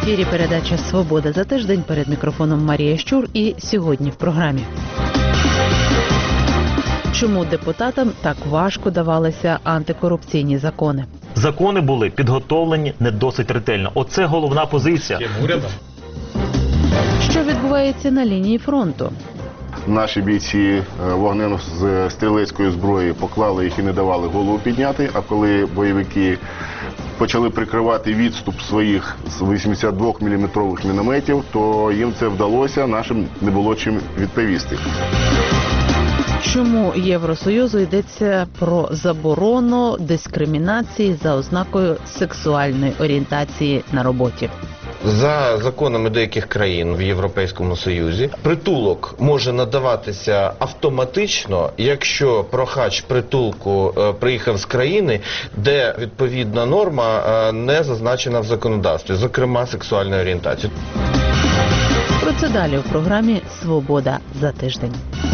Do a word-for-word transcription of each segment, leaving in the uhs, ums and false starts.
ефірі передача «Свобода за тиждень», перед мікрофоном Марія Щур, і сьогодні в програмі. Чому депутатам так важко давалися антикорупційні закони? Закони були підготовлені не досить ретельно. Оце головна позиція. Що відбувається на лінії фронту? Наші бійці вогнену з стрілецької зброї поклали їх і не давали голову підняти, а коли бойовики почали прикривати відступ своїх з вісімдесят два міліметрових мінометів, то їм це вдалося, нашим не було чим відповісти. Чому Євросоюзу йдеться про заборону дискримінації за ознакою сексуальної орієнтації на роботі? За законами деяких країн в Європейському Союзі притулок може надаватися автоматично, якщо прохач притулку е, приїхав з країни, де відповідна норма е, не зазначена в законодавстві, зокрема сексуальної орієнтації. Про це далі у програмі «Свобода за тиждень».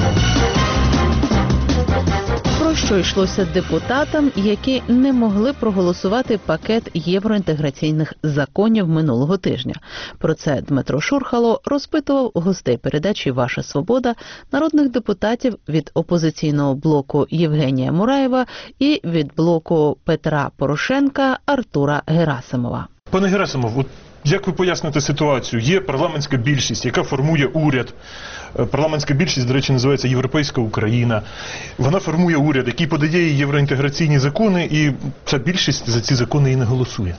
Про що йшлося депутатам, які не могли проголосувати пакет євроінтеграційних законів минулого тижня? Про це Дмитро Шурхало розпитував гостей передачі «Ваша свобода», народних депутатів від опозиційного блоку Євгенія Мураєва і від блоку Петра Порошенка Артура Герасимова. Пане Герасимов, от як ви поясните ситуацію? Є парламентська більшість, яка формує уряд. Парламентська більшість, до речі, називається «Європейська Україна». Вона формує уряд, який подає євроінтеграційні закони, і ця більшість за ці закони і не голосує.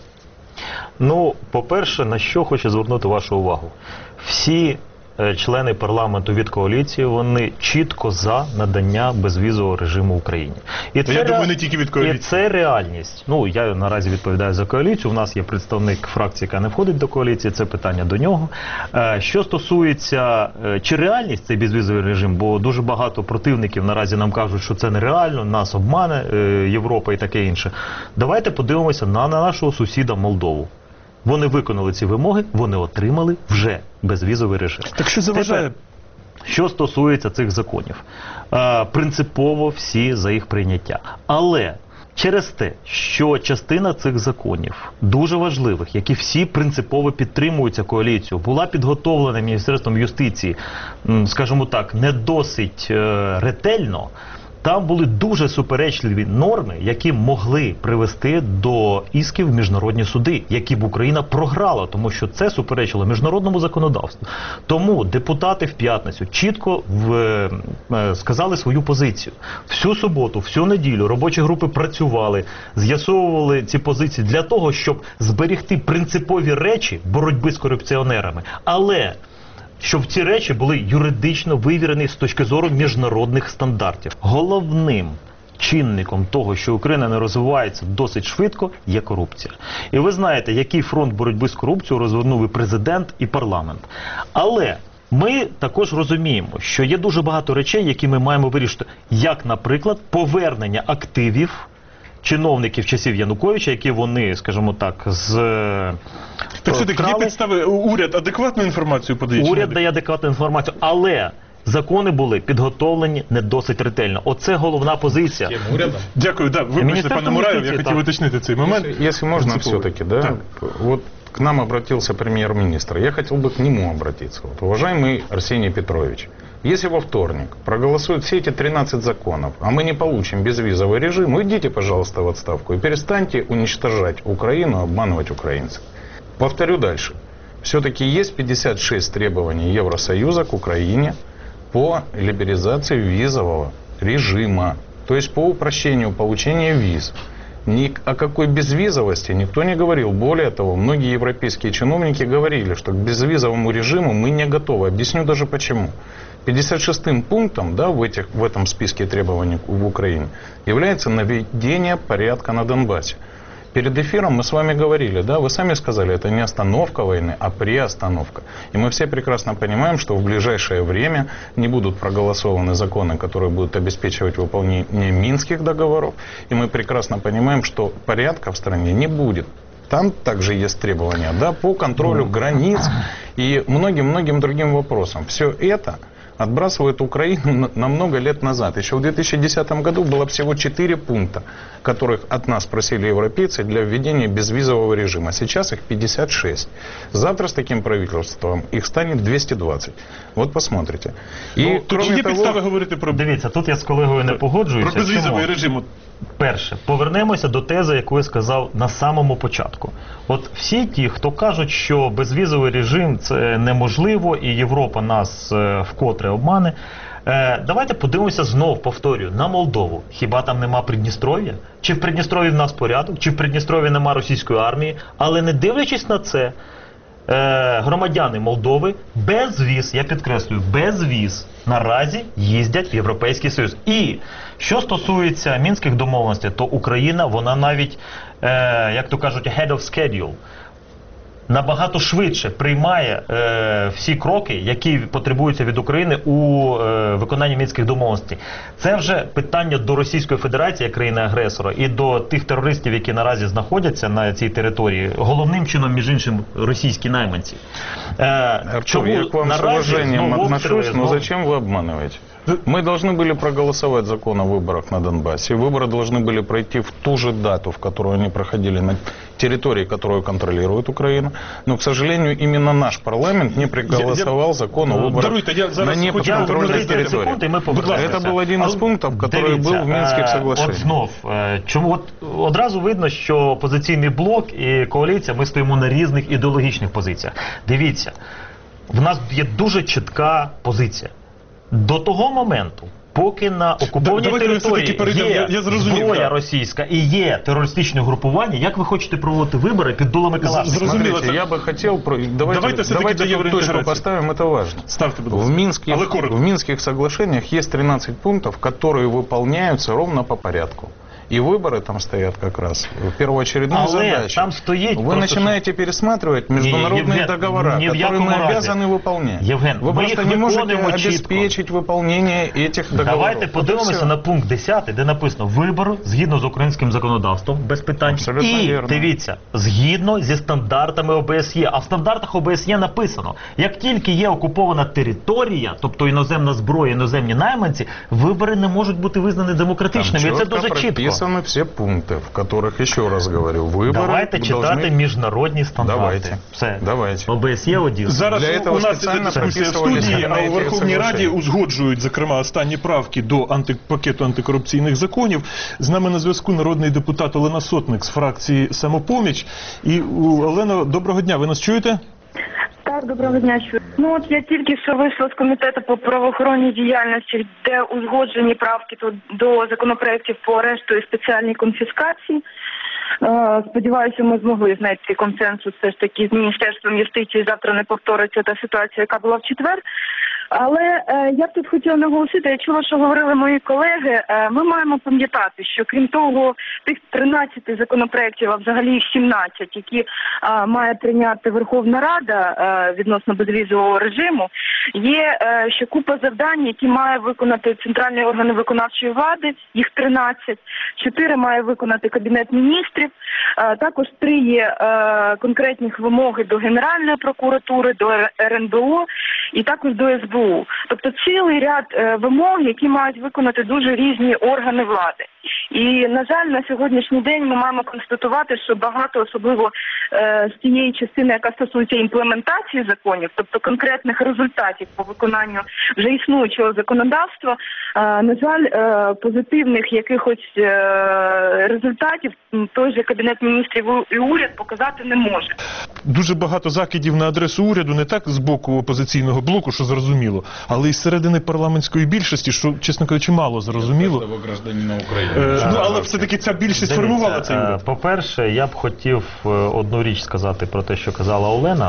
Ну, по-перше, на що хочу звернути вашу увагу. Всі члени парламенту від коаліції, вони чітко за надання безвізового режиму Україні. І це, я думаю, не тільки від коаліції. І це реальність. Ну, я наразі відповідаю за коаліцію. У нас є представник фракції, яка не входить до коаліції. Це питання до нього. Що стосується, чи реальність цей безвізовий режим, бо дуже багато противників наразі нам кажуть, що це нереально, нас обмане Європа і таке інше. Давайте подивимося на, на нашого сусіда Молдову. Вони виконали ці вимоги, вони отримали вже безвізовий режим. Так що заважає? Тепер, що стосується цих законів, е, принципово всі за їх прийняття. Але через те, що частина цих законів, дуже важливих, які всі принципово підтримуються коаліцією, була підготовлена Міністерством юстиції, скажімо так, не досить е, ретельно, там були дуже суперечливі норми, які могли привести до ісків в міжнародні суди, які б Україна програла, тому що це суперечило міжнародному законодавству. Тому депутати в п'ятницю чітко в, е, сказали свою позицію. Всю суботу, всю неділю робочі групи працювали, з'ясовували ці позиції для того, щоб зберегти принципові речі боротьби з корупціонерами. Але щоб ці речі були юридично вивірені з точки зору міжнародних стандартів. Головним чинником того, що Україна не розвивається досить швидко, є корупція. І ви знаєте, який фронт боротьби з корупцією розвернув і президент, і парламент. Але ми також розуміємо, що є дуже багато речей, які ми маємо вирішити. Як, наприклад, повернення активів чиновників часів Януковича, які вони, скажімо так, з... Так що такі підстави, уряд адекватну інформацію подає? Уряд дає адекватну інформацію, але закони були підготовлені не досить ретельно. Оце головна позиція. Дякую, да. Вибачте, пане Мураєв, я хотів уточнити цей момент. Если можно все-таки, да, так. Вот к нам обратился премьер-министр. Я хотел бы к нему обратиться. Вот, уважаемый Арсений Петрович, если во вторник проголосуют все эти тринадцать законов, а мы не получим безвизовый режим, уйдите, пожалуйста, в отставку и перестаньте уничтожать Украину, обманывать украинцев. Повторю дальше. Все-таки есть пятьдесят шесть требований Евросоюза к Украине по либерализации визового режима, то есть по упрощению получения виз. Ни о какой безвизовости никто не говорил. Более того, многие европейские чиновники говорили, что к безвизовому режиму мы не готовы. Объясню даже почему. пятьдесят шестым пунктом, да, в, этих, в этом списке требований в Украине является наведение порядка на Донбассе. Перед эфиром мы с вами говорили, да, вы сами сказали, это не остановка войны, а приостановка. И мы все прекрасно понимаем, что в ближайшее время не будут проголосованы законы, которые будут обеспечивать выполнение Минских договоров. И мы прекрасно понимаем, что порядка в стране не будет. Там также есть требования, да, по контролю границ и многим-многим другим вопросам. Все это отбрасывают Украину на, на много лет назад. Еще в две тысячи десятом году было всего четыре пункта, которых от нас просили европейцы для введения безвизового режима. Сейчас их пятьдесят шесть. Завтра с таким правительством их станет двести двадцать. Вот посмотрите. И Ну, тут кроме є того, підстави говорити про, Дивіться, тут я з колегою не про погоджуюся. безвізовий Чому? режим. От Перше, повернемося до тези, яку я сказав на самому початку. От всі ті, хто кажуть, що безвізовий режим це неможливо і Європа нас е, вкотре обмане, е, давайте подивимося знов, повторюю, на Молдову. Хіба там нема Придністров'я? Чи в Придністров'ї в нас порядок? Чи в Придністров'ї нема російської армії? Але не дивлячись на це, е, громадяни Молдови без віз, я підкреслюю, без віз наразі їздять в Європейський Союз. І що стосується мінських домовленостей, то Україна, вона навіть, е, як то кажуть, ahead of schedule, набагато швидше приймає е, всі кроки, які потребуються від України у е, виконанні мінських домовленостей. Це вже питання до Російської Федерації, як країни-агресора, і до тих терористів, які наразі знаходяться на цій території, головним чином, між іншим, російські найманці. Е, Артур, я к вам с уважением отношусь, но зачем вы обманываете? Мы должны были проголосовать закон о выборах на Донбассе. Выборы должны были пройти в ту же дату, в которую они проходили на территории, которую контролирует Украина. Но, к сожалению, именно наш парламент не проголосовал Я- я- закон о выборах Даруйте, я на зараз хочу неподконтрольной повернутися тридцять территории. секунд, і ми повернемося. Это был один из пунктов, который Дивіться, был в Минских е, соглашениях. От знов, е, чому от одразу видно, що опозиційний блок і коаліція, ми стоїмо на різних ідеологічних позиціях. Дивіться, в нас є дуже чітка позиція. До того моменту, поки на окупованій Давайте ми все-таки території перейдемо. є Я- я зрозумів, зброя так. російська і є терористичне групування, як ви хочете проводити вибори під дулами Калашникова? Зрозуміло. Смотрите, я бы хотел... про- Давайте, Давайте всё-таки давайте до тут точку евроинтеграции. поставим, это важно. ставте, будь В ласка. Минских, Але коротко. в Минских соглашениях есть тринадцать пунктов, которые выполняются ровно по порядку. И выборы там стоят как раз первоочередной Але задачей. там стоїть Вы просто, начинаете пересматривать международные Євген, договора, ні в которые якому мы разі. обязаны выполнять. Євген, Вы ми просто їх не можете виконуємо чітко. обеспечить выполнение этих договоров. Давайте Вот и подивимося всё. на пункт десятий, де написано вибори згідно з українським законодавством, без питань. Абсолютно І, вірно. дивіться, згідно зі стандартами О Б С Є. А в стандартах О Б С Є написано, як тільки є окупована територія, тобто іноземна зброя, іноземні найманці, вибори не можуть бути визнані Там демократичними. І це четко дуже чітко. прописаны все пункты, в которых, еще раз говорю, выборы Давайте читати должны... міжнародні стандарти. Давайте. Все. Давайте. О Б С Є один. Зараз Для у этого нас іде спеціально дискусія в прописували студії, а закони у Верховній ці Раді соглашення. узгоджують, зокрема, останні правки до антипакету антикорупційних законів. З нами на зв'язку народний депутат Олена Сотник з фракції «Самопоміч». І, у, Олено, доброго дня, ви нас чуєте? Так, доброго дня. чую. Ну от я тільки що вийшла з комітету по правоохоронній діяльності, де узгоджені правки тут до законопроєктів по арешту і спеціальній конфіскації. Е, Сподіваюся, ми змогли знайти консенсус все ж таки з Міністерством юстиції. Завтра не повториться та ситуація, яка була в четвер. Але е, я б тут хотіла наголосити, я чула, що говорили мої колеги, е, ми маємо пам'ятати, що крім того, тих тринадцяти законопроєктів, а взагалі їх сімнадцять, які е, має прийняти Верховна Рада е, відносно безвізового режиму, є е, ще купа завдань, які має виконати центральні органи виконавчої влади, їх тринадцять, чотири має виконати Кабінет міністрів, е, також три є е, конкретних вимоги до Генеральної прокуратури, до Р Н Б О і також до С Б У. Тобто цілий ряд е, вимог, які мають виконати дуже різні органи влади. І, на жаль, на сьогоднішній день ми маємо констатувати, що багато, особливо е, з тієї частини, яка стосується імплементації законів, тобто конкретних результатів по виконанню вже існуючого законодавства, е, на жаль, е, позитивних якихось е, результатів той же Кабінет міністрів і уряд показати не може. Дуже багато закидів на адресу уряду, не так з боку опозиційного блоку, що зрозуміло, але й з середини парламентської більшості, що, чесно кажучи, мало зрозуміло. гражданина України. Е, ну, але все-таки ця більшість Дивіться, формувала цей е, уряд. По-перше, я б хотів е, одну річ сказати про те, що казала Олена.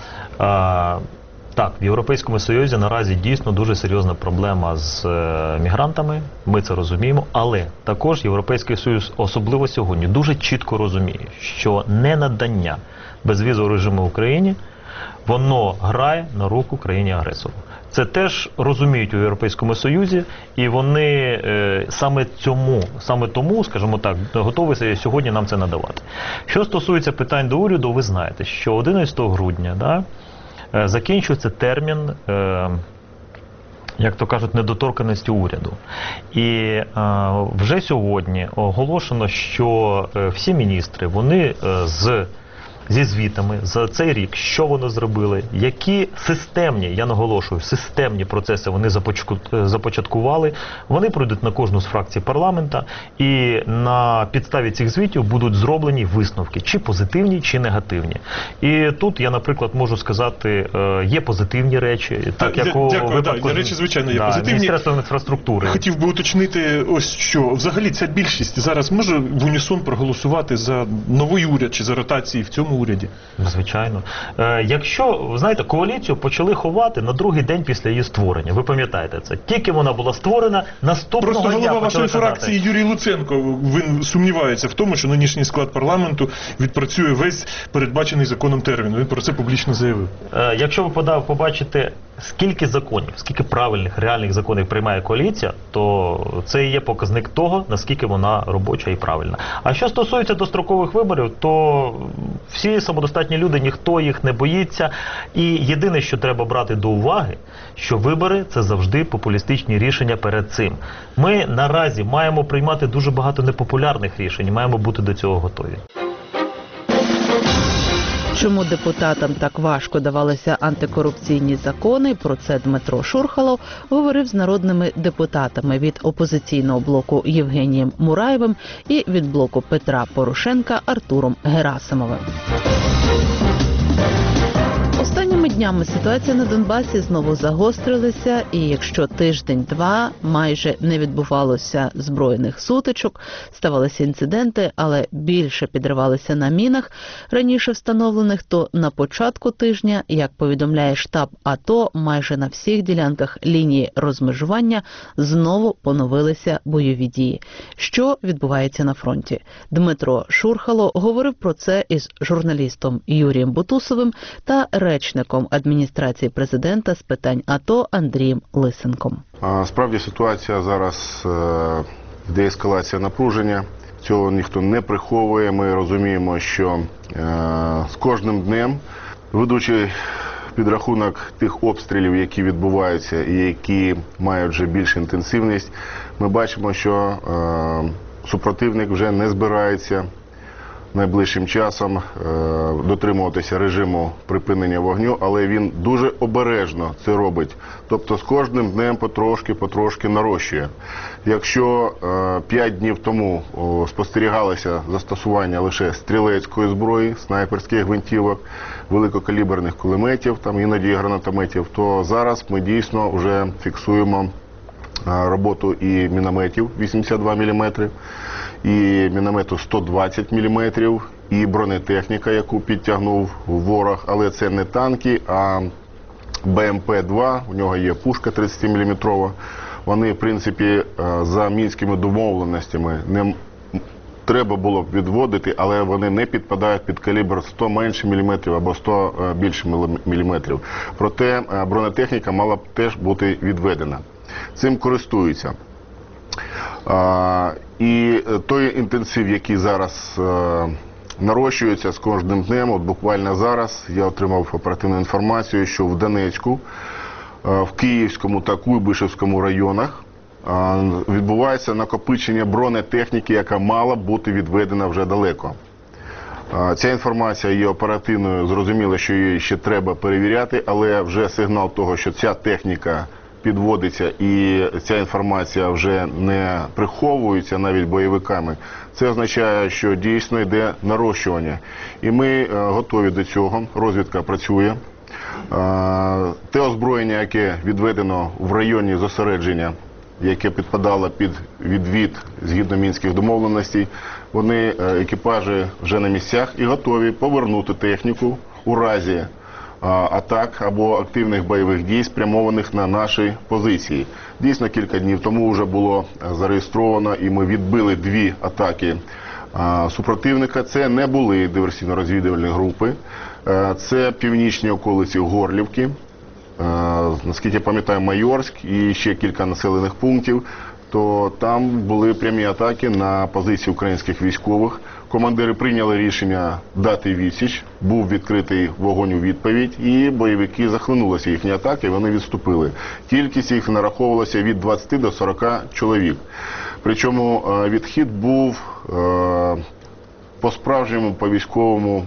Е, Так, в Європейському Союзі наразі дійсно дуже серйозна проблема з е, мігрантами, ми це розуміємо, але також Європейський Союз, особливо сьогодні, дуже чітко розуміє, що ненадання безвізового режиму Україні, воно грає на руку країні-агресору. Це теж розуміють у Європейському Союзі, і вони е, саме цьому, саме тому, скажімо так, готові сьогодні нам це надавати. Що стосується питань до уряду, ви знаєте, що одинадцятого грудня, да, закінчується термін е, як то кажуть, недоторканності уряду. І е, вже сьогодні оголошено, що е, всі міністри, вони е, з зі звітами за цей рік, що вони зробили, які системні, я наголошую, системні процеси вони започаткували, вони пройдуть на кожну з фракцій парламента, і на підставі цих звітів будуть зроблені висновки, чи позитивні, чи негативні. І тут я, наприклад, можу сказати, є позитивні речі, так як у випадку... Речі, звичайно, є да, позитивні. Міністерство інфраструктури. Хотів би уточнити ось що. Взагалі ця більшість зараз може в унісон проголосувати за новий уряд чи за ротації в цьому уряді? Звичайно. Е, якщо, знаєте, коаліцію почали ховати на другий день після її створення. Ви пам'ятаєте це? Тільки вона була створена, наступного Просто дня голова вашої казати. фракції Юрій Луценко, він сумнівається в тому, що нинішній склад парламенту відпрацює весь передбачений законом термін. Він про це публічно заявив. Е, якщо ви подав, побачите, скільки законів, скільки правильних, реальних законів приймає коаліція, то це і є показник того, наскільки вона робоча і правильна. А що стосується дострокових виборів, то всі самодостатні люди, ніхто їх не боїться. І єдине, що треба брати до уваги, що вибори – це завжди популістичні рішення перед цим. Ми наразі маємо приймати дуже багато непопулярних рішень, маємо бути до цього готові. Чому депутатам так важко давалися антикорупційні закони, про це Дмитро Шурхало говорив з народними депутатами від опозиційного блоку Євгенієм Мураєвим і від блоку Петра Порошенка Артуром Герасимовим. Останніми днями ситуація на Донбасі знову загострилася, і якщо тиждень-два майже не відбувалося збройних сутичок, ставалися інциденти, але більше підривалися на мінах раніше встановлених, то на початку тижня, як повідомляє штаб АТО, майже на всіх ділянках лінії розмежування знову поновилися бойові дії. Що відбувається на фронті? Дмитро Шурхало говорив про це із журналістом Юрієм Бутусовим та речником адміністрації президента з питань АТО Андрієм Лисенком. Справді ситуація зараз йде ескалація напруження. Цього ніхто не приховує. Ми розуміємо, що з кожним днем, ведучи підрахунок тих обстрілів, які відбуваються і які мають вже більшу інтенсивність, ми бачимо, що супротивник вже не збирається найближчим часом е, дотримуватися режиму припинення вогню, але він дуже обережно це робить. Тобто з кожним днем потрошки-потрошки нарощує. Якщо е, п'ять днів тому о, спостерігалося застосування лише стрілецької зброї, снайперських гвинтівок, великокаліберних кулеметів, там іноді гранатометів, то зараз ми дійсно вже фіксуємо роботу і мінометів вісімдесят два міліметри, і міномету сто двадцять міліметрів, і бронетехніка, яку підтягнув ворог, але це не танки, а Б М П два, у нього є пушка тридцятиміліметрова. Вони, в принципі, за мінськими домовленостями не треба було б відводити, але вони не підпадають під калібр сто менше міліметрів або сто більше міліметрів. Проте бронетехніка мала б теж бути відведена. Цим користуються. А, і той інтенсив, який зараз а, нарощується з кожним днем, от буквально зараз я отримав оперативну інформацію, що в Донецьку, а, в Київському та Куйбишевському районах а, відбувається накопичення бронетехніки, яка мала бути відведена вже далеко. А, ця інформація є оперативною, зрозуміло, що її ще треба перевіряти, але вже сигнал того, що ця техніка підводиться і ця інформація вже не приховується навіть бойовиками, це означає, що дійсно йде нарощування. І ми готові до цього, розвідка працює. Те озброєння, яке відведено в районі зосередження, яке підпадало під відвід згідно мінських домовленостей, вони, екіпажі, вже на місцях і готові повернути техніку у разі атак або активних бойових дій, спрямованих на наші позиції. Дійсно, кілька днів тому вже було зареєстровано і ми відбили дві атаки супротивника. Це не були диверсійно-розвідувальні групи, це північні околиці Горлівки, наскільки я пам'ятаю, Майорськ і ще кілька населених пунктів. то там були прямі атаки на позиції українських військових. Командири прийняли рішення дати відсіч, був відкритий вогонь у відповідь, і бойовики захлинулися їхні атаки, і вони відступили. Кількість їх нараховувалася від двадцяти до сорока чоловік. Причому відхід був по-справжньому, по-військовому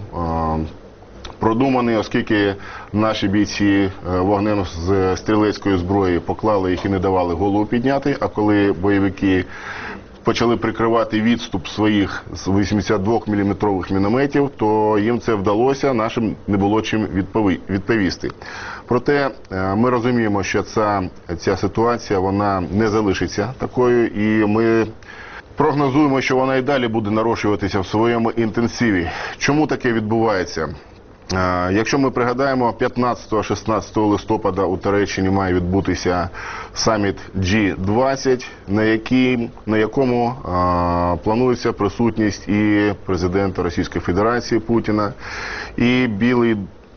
продуманий, оскільки наші бійці вогнем з стрілецької зброї поклали їх і не давали голову підняти, а коли бойовики почали прикривати відступ своїх з вісімдесят двох міліметрових мінометів, то їм це вдалося, нашим не було чим відповісти. Проте ми розуміємо, що ця, ця ситуація вона не залишиться такою, і ми прогнозуємо, що вона і далі буде нарощуватися в своєму інтенсиві. Чому таке відбувається? Якщо ми пригадаємо, п'ятнадцятого-шістнадцятого листопада у Туреччині має відбутися саміт джі двадцять, на, який, на якому а, планується присутність і президента Російської Федерації Путіна, і Білий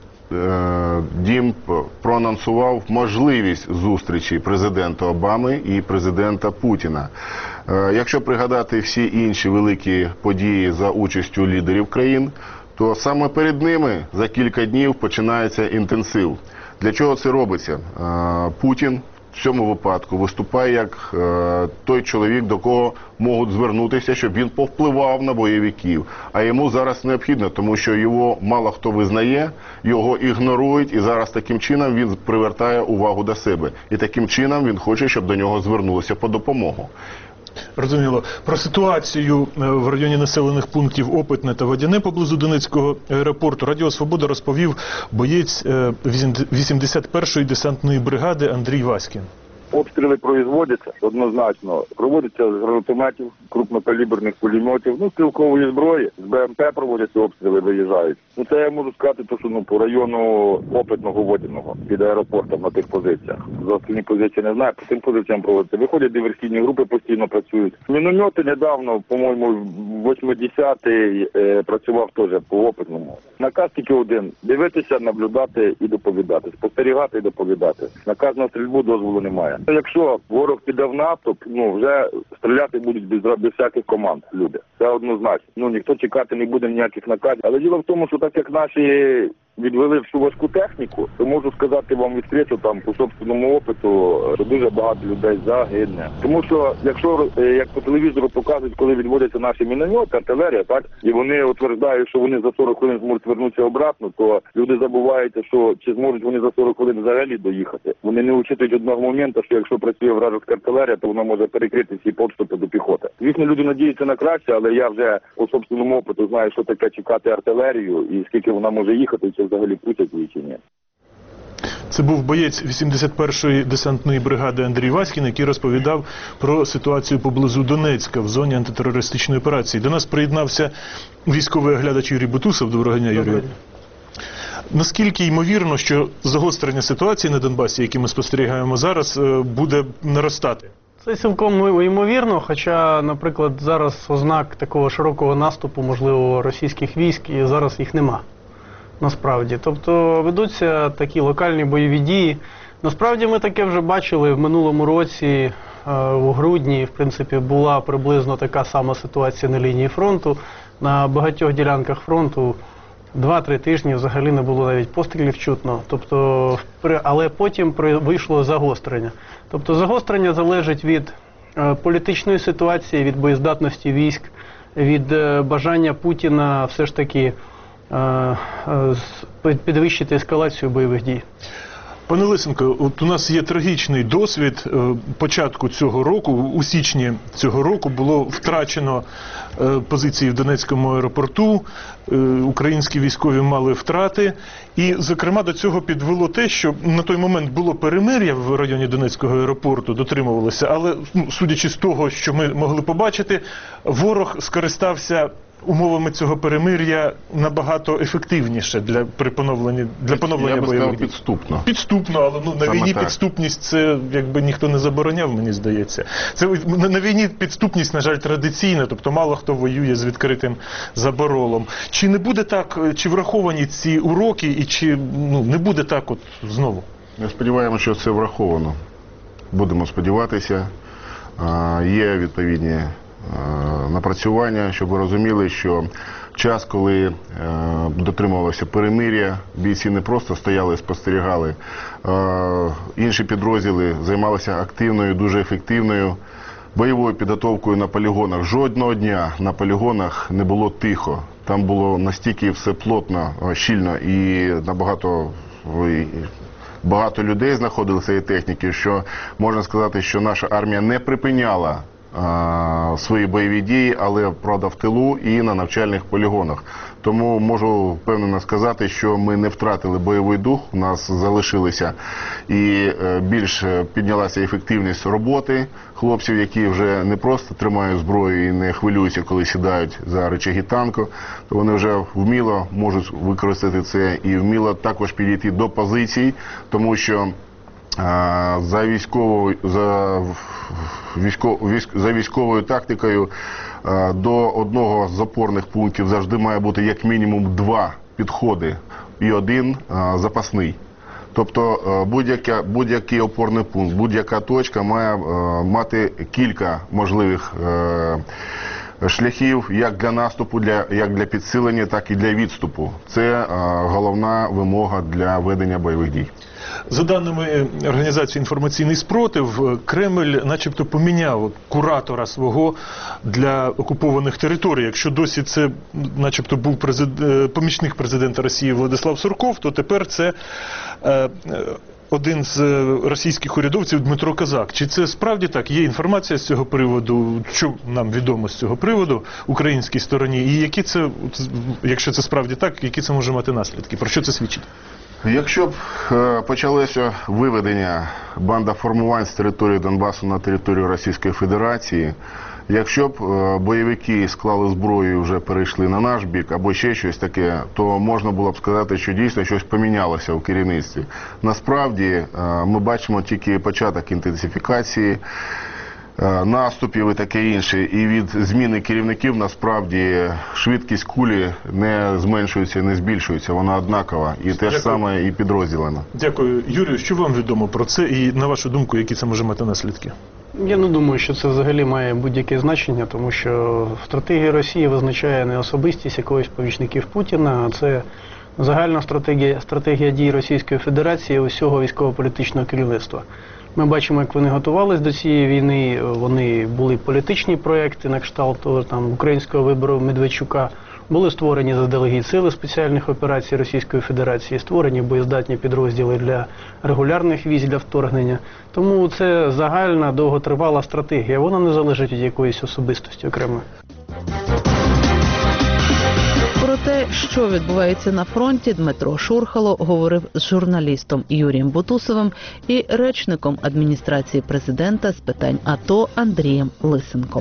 е, дім проанонсував можливість зустрічі президента Обами і президента Путіна. Е, якщо пригадати всі інші великі події за участю лідерів країн, то саме перед ними за кілька днів починається інтенсив. Для чого це робиться? Путін в цьому випадку виступає як той чоловік, до кого можуть звернутися, щоб він повпливав на бойовиків. А йому зараз необхідно, тому що його мало хто визнає, його ігнорують, і зараз таким чином він привертає увагу до себе. І таким чином він хоче, щоб до нього звернулися по допомогу. Розуміло. Про ситуацію в районі населених пунктів Опитне та Водяне поблизу Донецького аеропорту Радіо Свобода розповів боєць вісімдесят першої десантної бригади Андрій Васькін. Обстріли производяться однозначно. Проводяться з гранатометів, крупнокаліберних пулеметів, ну, стрілкової зброї, з Б М П проводяться обстріли, виїжджають. Ну, це я можу сказати, то, що ну, по району Опитного, Водяного, під аеропортом на тих позиціях. За остальні позиції не знаю, по тим позиціям проводяться. Виходять диверсійні групи, постійно працюють. Міномети недавно, по-моєму, восьмидесятий е, працював теж по Опитному. Наказ тільки один – дивитися, наблюдати і доповідати, спостерігати і доповідати. Наказ на стрільбу дозволу немає. Якщо ворог піде в наступ, ну, вже стріляти будуть без, без всяких команд люди. Це однозначно. Ну, ніхто чекати не буде ніяких наказів. Але діло в тому, що так як наші відвели всю важку техніку, то можу сказати вам відкрито, там, по собственному опиту, що дуже багато людей загине. Тому що, якщо, як по телевізору показують, коли відводяться наші міномети, артилерія, так, і вони утверждають, що вони за сорок хвилин зможуть вернутися обратно, то люди забувають, що чи зможуть вони за сорок хвилин взагалі доїхати. Вони не учитують одного моменту, що якщо працює вражеська артилерія, то вона може перекрити всі підступи до піхоти. Звісно, люди надіються на краще, але я вже по собственному опиту знаю, що таке чекати артилерію і скільки вона може їхати, чи взагалі путять її чи ні. Це був боєць вісімдесят першої десантної бригади Андрій Васькін, який розповідав про ситуацію поблизу Донецька в зоні антитерористичної операції. До нас приєднався військовий оглядач Юрій Бутусов. Доброго дня, Юрію. Наскільки ймовірно, що загострення ситуації на Донбасі, яке ми спостерігаємо зараз, буде наростати? Це цілком ймовірно, хоча, наприклад, зараз ознак такого широкого наступу, можливо, російських військ, і зараз їх нема. Насправді. Тобто ведуться такі локальні бойові дії. Насправді ми таке вже бачили в минулому році, у грудні, в принципі, була приблизно така сама ситуація на лінії фронту. На багатьох ділянках фронту два-три тижні взагалі не було навіть пострілів чутно. Тобто, але потім вийшло загострення. Тобто загострення залежить від політичної ситуації, від боєздатності військ, від бажання Путіна все ж таки підвищити ескалацію бойових дій. Пане Лисенко, от у нас є трагічний досвід. Початку цього року, у січні цього року, було втрачено позиції в Донецькому аеропорту, українські військові мали втрати. І, зокрема, до цього підвело те, що на той момент було перемир'я в районі Донецького аеропорту, дотримувалося, але, ну, судячи з того, що ми могли побачити, ворог скористався умовами цього перемир'я набагато ефективніше для поновлення для поновлення бойових дій. Підступно. Підступно, але ну на війні так. Підступність це якби ніхто не забороняв, мені здається. Це на, на війні підступність, на жаль, традиційна, тобто мало хто воює з відкритим заборолом. Чи не буде так, чи враховані ці уроки, і чи ну не буде так от знову? Ми сподіваємося, що це враховано. Будемо сподіватися. є відповідні напрацювання, щоб ви розуміли, що час, коли дотримувалося перемир'я, бійці не просто стояли і спостерігали, інші підрозділи займалися активною, дуже ефективною бойовою підготовкою на полігонах. Жодного дня на полігонах не було тихо. Там було настільки все плотно, щільно і набагато багато людей знаходилося і техніки, що можна сказати, що наша армія не припиняла а, свої бойові дії, але, правда, в тилу і на навчальних полігонах. Тому можу впевнено сказати, що ми не втратили бойовий дух, у нас залишилися і більш піднялася ефективність роботи хлопців, які вже не просто тримають зброю і не хвилюються, коли сідають за рычаги танку, то вони вже вміло можуть використати це і вміло також підійти до позицій, тому що а, за військовою, за, військо, військ, за військовою тактикою а, до одного з опорних пунктів завжди має бути як мінімум два підходи і один а, запасний. Тобто будь-який будь-який опорний пункт, будь-яка точка має а, мати кілька можливих а, шляхів як для наступу, для, як для підсилення, так і для відступу. Це а, головна вимога для ведення бойових дій. За даними організації «Інформаційний спротив», Кремль начебто поміняв куратора свого для окупованих територій. Якщо досі це начебто був президент, помічник президента Росії Владислав Сурков, то тепер це е, один з російських урядовців Дмитро Козак. Чи це справді так? Є інформація з цього приводу? Що нам відомо з цього приводу українській стороні? І які це, якщо це справді так, які це може мати наслідки? Про що це свідчить? Якщо б е, почалося виведення бандоформувань з території Донбасу на територію Російської Федерації, якщо б е, бойовики склали зброю і вже перейшли на наш бік, або ще щось таке, то можна було б сказати, що дійсно щось помінялося в керівництві. Насправді, е, ми бачимо тільки початок інтенсифікації наступів і таке інше. І від зміни керівників насправді швидкість кулі не зменшується, не збільшується. Вона однакова. І те ж саме і підрозділена. Дякую. Юрію, що вам відомо про це і, на вашу думку, які це може мати наслідки? Я не думаю, що це взагалі має будь-яке значення, тому що стратегія Росії визначає не особистість якогось помічників Путіна, а це загальна стратегія, стратегія дій Російської Федерації усього військово-політичного керівництва. Ми бачимо, як вони готувалися до цієї війни, вони були політичні проекти на кшталт там, українського вибору Медведчука, були створені заздалегідь сили спеціальних операцій Російської Федерації, створені боєздатні підрозділи для регулярних військ, для вторгнення. Тому це загальна, довготривала стратегія, вона не залежить від якоїсь особистості окремої. Про те, що відбувається на фронті, Дмитро Шурхало говорив з журналістом Юрієм Бутусовим і речником адміністрації президента з питань АТО Андрієм Лисенком.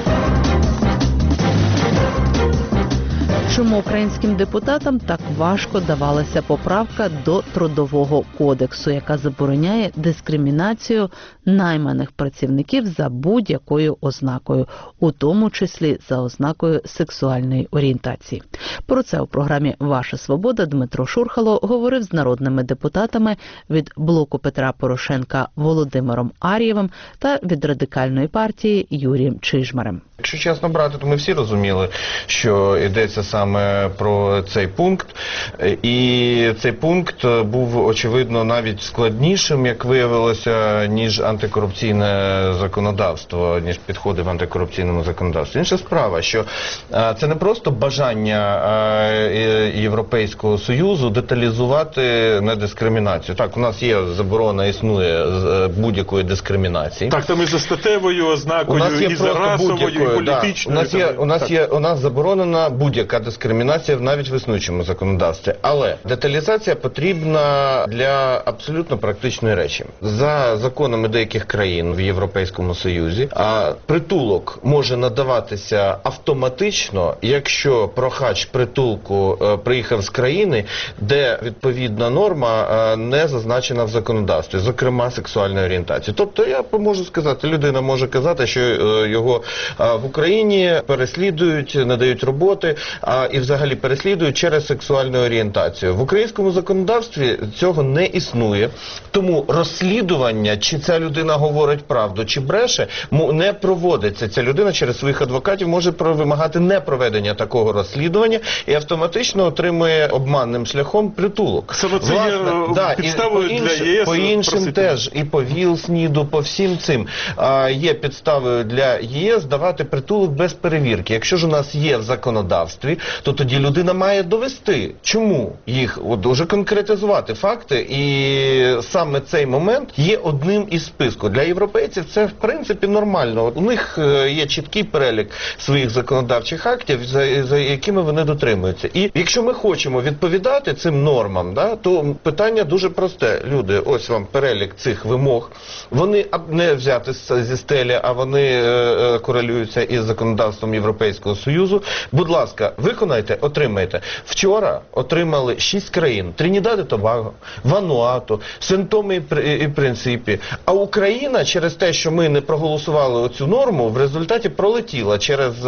Чому українським депутатам так важко давалася поправка до Трудового кодексу, яка забороняє дискримінацію найманих працівників за будь-якою ознакою, у тому числі за ознакою сексуальної орієнтації? Про це у програмі «Ваша свобода» Дмитро Шурхало говорив з народними депутатами від блоку Петра Порошенка Володимиром Ар'євим та від Радикальної партії Юрієм Чижмарем. Якщо чесно брати, то ми всі розуміли, що йдеться саме про цей пункт. І цей пункт був, очевидно, навіть складнішим, як виявилося, ніж антикорупційне законодавство, ніж підходи в антикорупційному законодавстві. Інша справа, що це не просто бажання Європейського Союзу деталізувати недискримінацію. Так, у нас є заборона, існує будь-якої дискримінації. Так, там і за статевою ознакою, і за расовою, політичною. Да. У нас є, у нас є, у нас заборонена будь-яка дискримінація навіть в існуючому законодавстві. Але деталізація потрібна для абсолютно практичної речі. За законами деяких країн в Європейському Союзі, а притулок може надаватися автоматично, якщо прохач притулку е, приїхав з країни, де відповідна норма е, не зазначена в законодавстві, зокрема сексуальної орієнтації. Тобто я можу сказати, людина може казати, що е, його е, в Україні переслідують, не дають роботи, а а, і взагалі переслідують через сексуальну орієнтацію. В українському законодавстві цього не існує, тому розслідування, чи ця людина говорить правду, чи бреше, не проводиться. Ця людина через своїх адвокатів може вимагати непроведення такого розслідування і автоматично отримує обманним шляхом притулок. Саме це Власне, є да, підставою і по для іншим, ЄС по іншим просити. теж, і по ВІЛ-СНІДу, по всім цим а, є підставою для ЄС давати притулок без перевірки. Якщо ж у нас є в законодавстві, то тоді людина має довести, чому їх, от, дуже конкретизувати факти, і саме цей момент є одним із списку. Для європейців це в принципі нормально. От, у них е, є чіткий перелік своїх законодавчих актів, за, за якими вони дотримуються. І якщо ми хочемо відповідати цим нормам, да, то питання дуже просте. Люди, ось вам перелік цих вимог. Вони не взяти зі стелі, а вони е, е, корелюються із законодавством Європейського Союзу. Будь ласка, виконайте, отримайте. Вчора отримали шість країн. Тринідад і Тобаго, Вануату, Сен-Томе і Принсипі. А Україна через те, що ми не проголосували оцю норму, в результаті пролетіла через,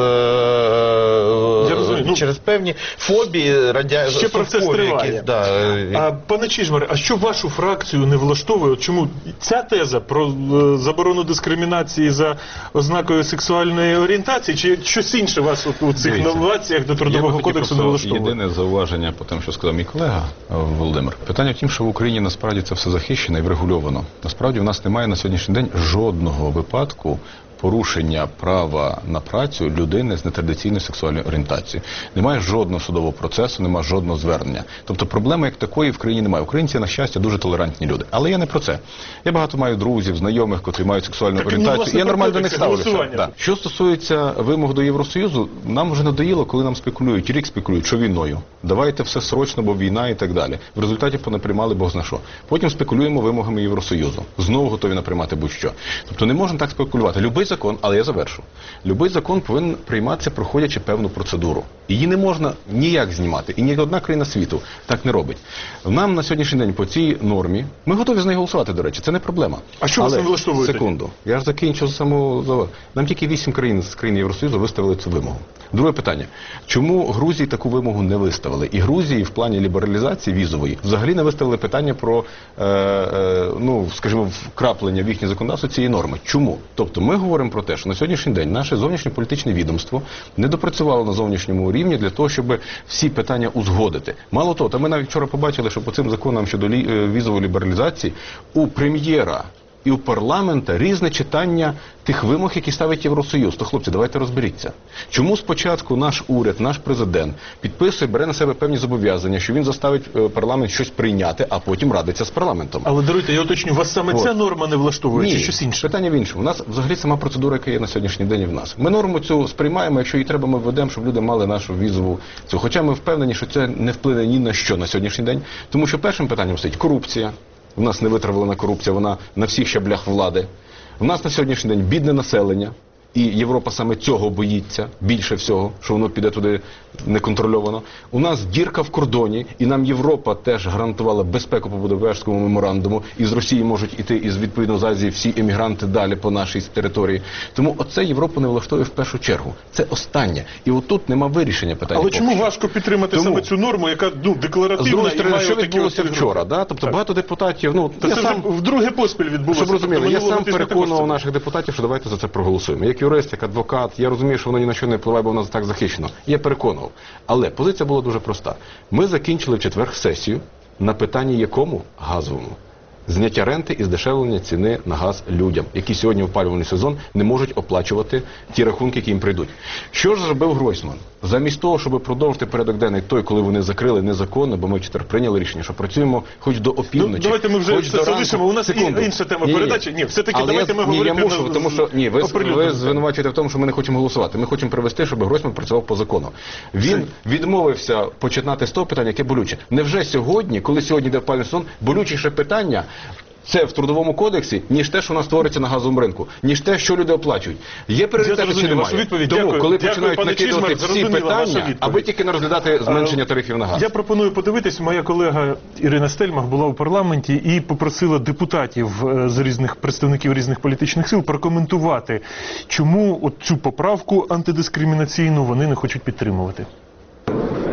е, через певні фобії, радя... Ще процес триває. Якісь, да. А, пане Чижмаре, а що вашу фракцію не влаштовує? Чому ця теза про е, заборону дискримінації за ознакою сексуальної орієнтації, чи щось інше вас у, у цих Дивіться, новаціях до Трудового кодексу не влаштовує? Єдине зауваження по тому, що сказав мій колега Володимир. Питання в тім, що в Україні насправді це все захищено і врегульовано. Насправді в нас немає на сьогоднішній день жодного випадку порушення права на працю людини з нетрадиційною сексуальною орієнтацією. Немає жодного судового процесу, немає жодного звернення. Тобто проблеми як такої в країні немає. Українці, на щастя, дуже толерантні люди. Але я не про це. Я багато маю друзів, знайомих, котрі мають сексуальну так, орієнтацію. ну, власне, я нормально до них ставлюся. Да. Що стосується вимог до Євросоюзу, нам вже надоїло, коли нам спекулюють, рік спекулюють, що війною. Давайте все срочно, бо війна і так далі. В результаті понаприймали Бог зна що. Потім спекулюємо вимогами Євросоюзу. Знову готові наприймати будь-що. Тобто не можна так спекулювати. Любий закон, але я завершу. Любий закон повинен прийматися, проходячи певну процедуру. Її не можна ніяк знімати. І ні одна країна світу так не робить. Нам на сьогоднішній день по цій нормі, ми готові з нею голосувати, до речі, це не проблема. А що вас не влаштовує? Секунду. Я ж закінчу саму... Нам тільки вісім країн з країн Євросоюзу виставили цю вимогу. Друге питання. Чому Грузії таку вимогу не виставили? І Грузії в плані лібералізації візової взагалі не виставили питання про, е, е, ну, скажімо, вкраплення в їхнє законодавство цієї норми. Чому? Тобто ми говоримо про те, що на сьогоднішній день наше зовнішньополітичне відомство не допрацювало на зовнішньому рівні для того, щоб всі питання узгодити. Мало того, та ми навіть вчора побачили, що по цим законам щодо лі, візової лібералізації у прем'єра і у парламента різне читання тих вимог, які ставить Євросоюз. То, хлопці, давайте розберіться. Чому спочатку наш уряд, наш президент підписує, бере на себе певні зобов'язання, що він заставить парламент щось прийняти, а потім радиться з парламентом? Але, даруйте, я уточню, вас саме От. ця норма не влаштовує, Ні, чи щось інше? Питання в іншому. У нас взагалі сама процедура, яка є на сьогоднішній день і в нас. Ми норму цю сприймаємо, якщо її треба, ми введемо, щоб люди мали нашу візову цю. Хоча ми впевнені, що це не вплине ні на що на сьогоднішній день, тому що першим питанням стоїть корупція. У нас не витравлена корупція, вона на всіх щаблях влади. У нас на сьогоднішній день бідне населення. І Європа саме цього боїться, більше всього, що воно піде туди неконтрольовано. У нас дірка в кордоні, і нам Європа теж гарантувала безпеку по Будапештському меморандуму, і з Росії можуть іти, і з відповідно з Азії всі емігранти далі по нашій території. Тому оце Європу не влаштовує в першу чергу. Це останнє. І отут нема вирішення питання. Але чому важко підтримати Тому, саме цю норму, яка, ну, декларативна? з другої сторони, і має що такі відбулося от вчора, да? Тобто так. багато депутатів, ну, Та я це сам... вже вдруге поспіль відбулося. Щоб розуміли, Тобто, я сам минулого тижня переконував також наших депутатів, що давайте за це проголосуємо. Як юрист, як адвокат, я розумію, що воно ні на що не впливає, бо воно так захищено. Я переконував. Але позиція була дуже проста. Ми закінчили в четвер сесію на питанні якому? Газовому. Зняття ренти і здешевлення ціни на газ людям, які сьогодні в опалювальний сезон не можуть оплачувати ті рахунки, які їм прийдуть. Що ж зробив Гройсман? Замість того, щоб продовжити порядок денний той, коли вони закрили незаконно, бо ми тепер прийняли рішення, що працюємо хоч до опівночі. Ну, давайте ми вже хоч це до залишимо. ранку. У нас Секунду. є інша тема Ні, передачі. Ні, все-таки Але давайте я, ми ні, говорити я мушу, на, тому що ні, ви, оприлюднено. ви звинувачуєте в тому, що ми не хочемо голосувати. Ми хочемо привести, щоб Гройсман працював по закону. Він відмовився починати з того питання, яке болюче. Невже сьогодні, коли сьогодні йде опалювальний сезон, болючіше питання це в Трудовому кодексі, ніж те, що у нас твориться на газовому ринку, ніж те, що люди оплачують. Є пріоритети чи немає? Відповідь. Тому, Дякую. коли Дякую, починають пане накидувати Чижмар, всі питання, відповідь. аби тільки не розглядати зменшення тарифів на газ. Я пропоную подивитись, моя колега Ірина Стельмах була у парламенті і попросила депутатів з різних представників різних політичних сил прокоментувати, чому от цю поправку антидискримінаційну вони не хочуть підтримувати.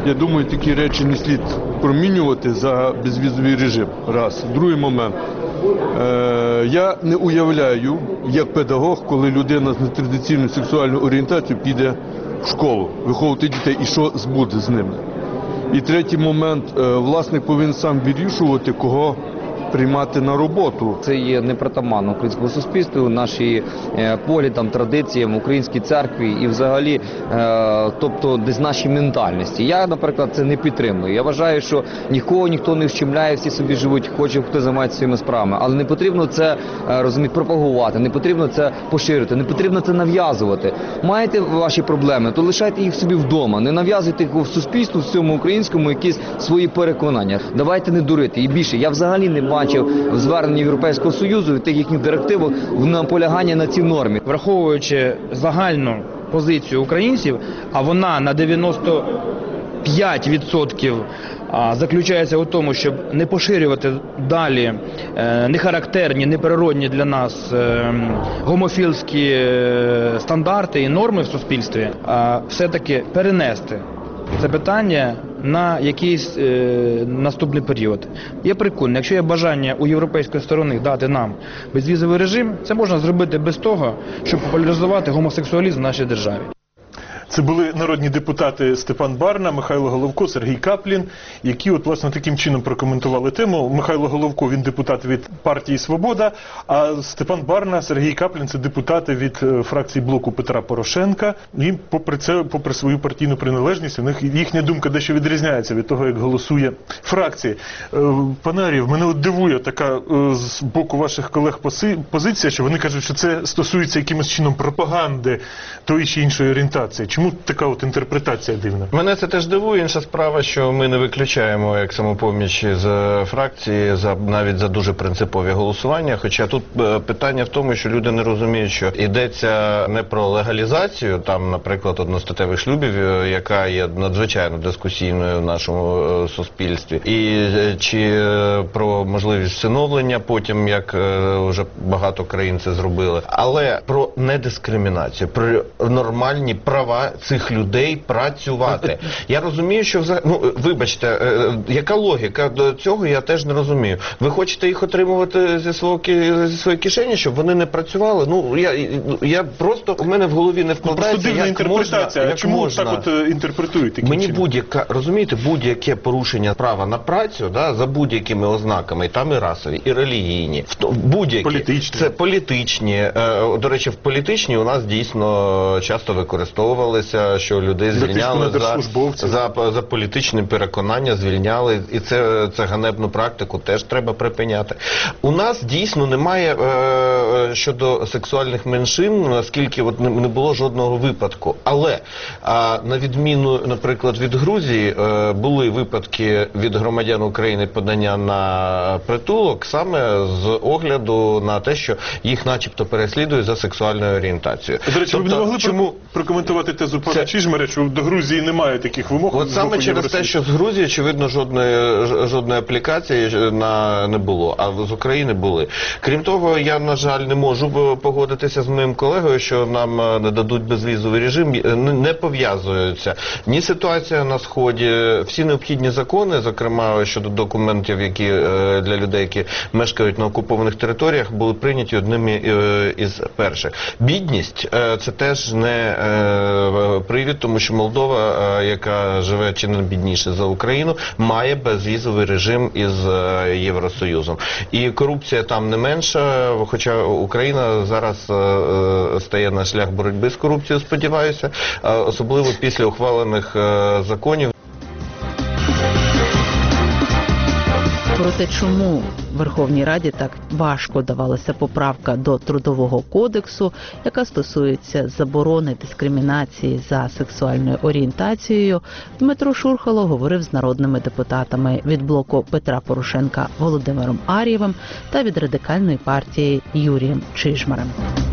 Я думаю, такі речі не слід промінювати за безвізовий режим. Раз. Другий момент. Е, я не уявляю, як педагог, коли людина з нетрадиційною сексуальною орієнтацією піде в школу, виховувати дітей, і що буде з ними. І третій момент. Е, власник повинен сам вирішувати, кого приймати на роботу. Це є непритаманно українському суспільству, наші е, поглядам, традиціям, українській церкві і взагалі, е, тобто десь нашій ментальності. Я, наприклад, це не підтримую. Я вважаю, що нікого ніхто не вщемляє, всі собі живуть, хоче хто займається своїми справами. Але не потрібно це, е, розумієте, пропагувати, не потрібно це поширити, не потрібно це нав'язувати. Маєте ваші проблеми, то лишайте їх собі вдома, не нав'язуйте їх в суспільству, в цьому українському, якісь свої переконання. Давайте не дурити. І більше, я взагалі не бачив в зверненні Європейського Союзу і тих їхніх директивах в наполягання на цій нормі. Враховуючи загальну позицію українців, а вона на дев'яносто п'ять відсотків заключається у тому, щоб не поширювати далі нехарактерні, неприродні для нас гомофільські стандарти і норми в суспільстві, а все-таки перенести це питання на якийсь е, наступний період. Я переконаний, якщо є бажання у європейської сторони дати нам безвізовий режим, це можна зробити без того, щоб популяризувати гомосексуалізм в нашій державі. Це були народні депутати Степан Барна, Михайло Головко, Сергій Каплін, які от, власне, таким чином прокоментували тему. Михайло Головко, він депутат від партії «Свобода», а Степан Барна, Сергій Каплін – це депутати від фракції блоку Петра Порошенка. І попри це, попри свою партійну приналежність, у них їхня думка дещо відрізняється від того, як голосує фракція. Пане Ар'єв, мене от дивує така з боку ваших колег позиція, що вони кажуть, що це стосується якимось чином пропаганди тої чи іншої орієнтації. Чому така от інтерпретація дивна? Мене це теж дивує. Інша справа, що ми не виключаємо як самопоміч з фракції за, навіть за дуже принципові голосування. Хоча тут питання в тому, що люди не розуміють, що йдеться не про легалізацію, там, наприклад, одностатевих шлюбів, яка є надзвичайно дискусійною в нашому суспільстві, і чи про можливість всиновлення потім, як вже багато країн це зробили, але про недискримінацію, про нормальні права цих людей працювати. Я розумію, що взагалі, ну, вибачте, е, яка логіка до цього, я теж не розумію. Ви хочете їх отримувати зі свого зі своєї кишені, щоб вони не працювали? Ну, я, я просто, у мене в голові не вкладається, ну, дивна як інтерпретація. можна, а чому можна. так от інтерпретуєте? Мені будь-яка, розумієте, будь-яке порушення права на працю, да, за будь-якими ознаками, там і расові, і релігійні, будь-які. Політичні. Це політичні. Е, до речі, в політичні у нас дійсно часто використовувалися, що людей звільняли за, за, за політичне переконання, звільняли, і це, це ганебну практику теж треба припиняти. У нас дійсно немає е, щодо сексуальних меншин, наскільки от не, не було жодного випадку. Але а, на відміну, наприклад, від Грузії, е, були випадки від громадян України подання на притулок саме з огляду на те, що їх начебто переслідують за сексуальною орієнтацією. До речі, тобто, ви б не могли чому... прокоментувати тезу пана це... Чижмаря, що до Грузії немає таких вимог? От саме через те, що з Грузії, очевидно, жодної, жодної аплікації на, не було, а з України були. Крім того, я, на жаль, не можу погодитися з моїм колегою, що нам не дадуть безвізовий режим, не пов'язуються. Ні ситуація на Сході, всі необхідні закони, зокрема щодо документів, які для людей, які мешкають на окупованих територіях, були прийняті одними із перших. Бідність – це теж не привід, тому що Молдова, яка живе чи не бідніше за Україну, має безвізовий режим із Євросоюзом. І корупція там не менша, хоча Україна зараз стає на шлях боротьби з корупцією, сподіваюся, особливо після ухвалених законів. Проте чому Верховній Раді так важко давалася поправка до Трудового кодексу, яка стосується заборони дискримінації за сексуальною орієнтацією, Дмитро Шурхало говорив з народними депутатами від блоку Петра Порошенка Володимиром Ар'євим та від Радикальної партії Юрієм Чижмарем.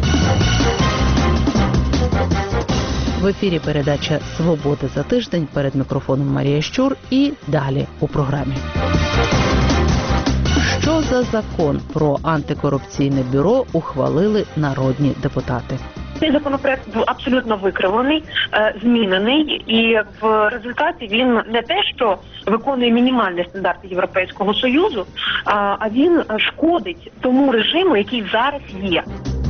В ефірі передача «Свобода за тиждень», перед мікрофоном Марія Щур, і далі у програмі. Що за закон про антикорупційне бюро ухвалили народні депутати? Цей законопроект був абсолютно викривлений, е, змінений, і в результаті він не те, що виконує мінімальні стандарти Європейського Союзу, а, а він шкодить тому режиму, який зараз є.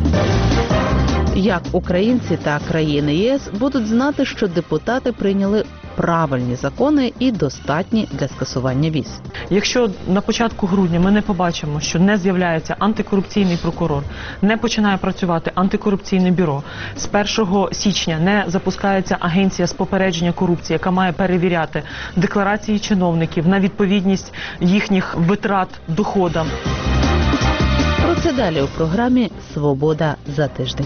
Як українці та країни ЄС будуть знати, що депутати прийняли правильні закони і достатні для скасування віз? Якщо на початку грудня ми не побачимо, що не з'являється антикорупційний прокурор, не починає працювати антикорупційне бюро, з першого січня не запускається агенція з попередження корупції, яка має перевіряти декларації чиновників на відповідність їхніх витрат доходам. Про це далі у програмі «Свобода за тиждень».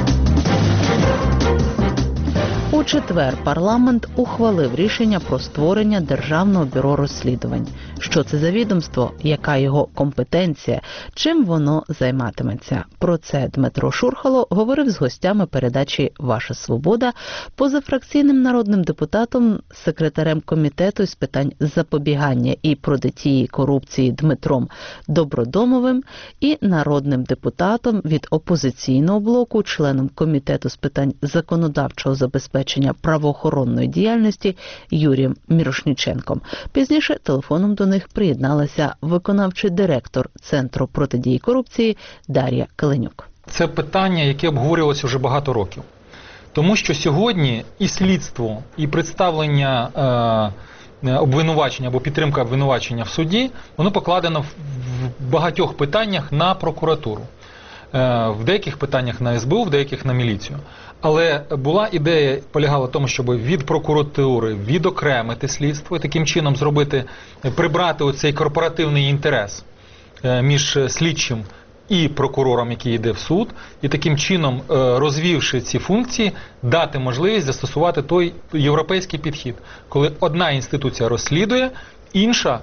У четвер парламент ухвалив рішення про створення Державного бюро розслідувань. Що це за відомство, яка його компетенція, чим воно займатиметься? Про це Дмитро Шурхало говорив з гостями передачі «Ваша свобода», позафракційним народним депутатом, секретарем комітету з питань запобігання і протидії корупції Дмитром Добродомовим і народним депутатом від опозиційного блоку, членом комітету з питань законодавчого забезпечення правоохоронної діяльності Юрієм Мірошніченком. Пізніше телефоном до них приєдналася виконавчий директор Центру протидії корупції Дар'я Каленюк. Це питання, яке обговорювалося вже багато років. Тому що сьогодні і слідство, і представлення е, обвинувачення або підтримка обвинувачення в суді, воно покладено в, в багатьох питаннях на прокуратуру. Е, в деяких питаннях на ес бе у, в деяких на міліцію. Але була ідея, полягала в тому, щоб від прокуратури відокремити слідство і таким чином зробити, прибрати оцей корпоративний інтерес між слідчим і прокурором, який йде в суд, і таким чином, розвівши ці функції, дати можливість застосувати той європейський підхід, коли одна інституція розслідує, інша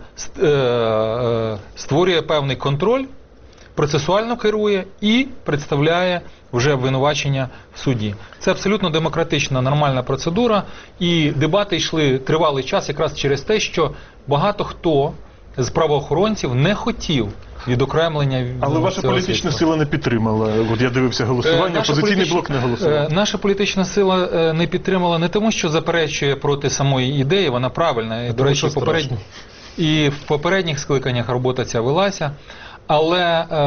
створює певний контроль, процесуально керує і представляє вже обвинувачення в суді. Це абсолютно демократична, нормальна процедура, і дебати йшли тривалий час якраз через те, що багато хто з правоохоронців не хотів відокремлення. Але ваша політична сила не підтримала. От я дивився голосування, опозиційний політич... блок не голосував. Наша політична сила не підтримала не тому, що заперечує проти самої ідеї, вона правильна. І, до речі, в попередні... і в попередніх скликаннях робота ця велася. Але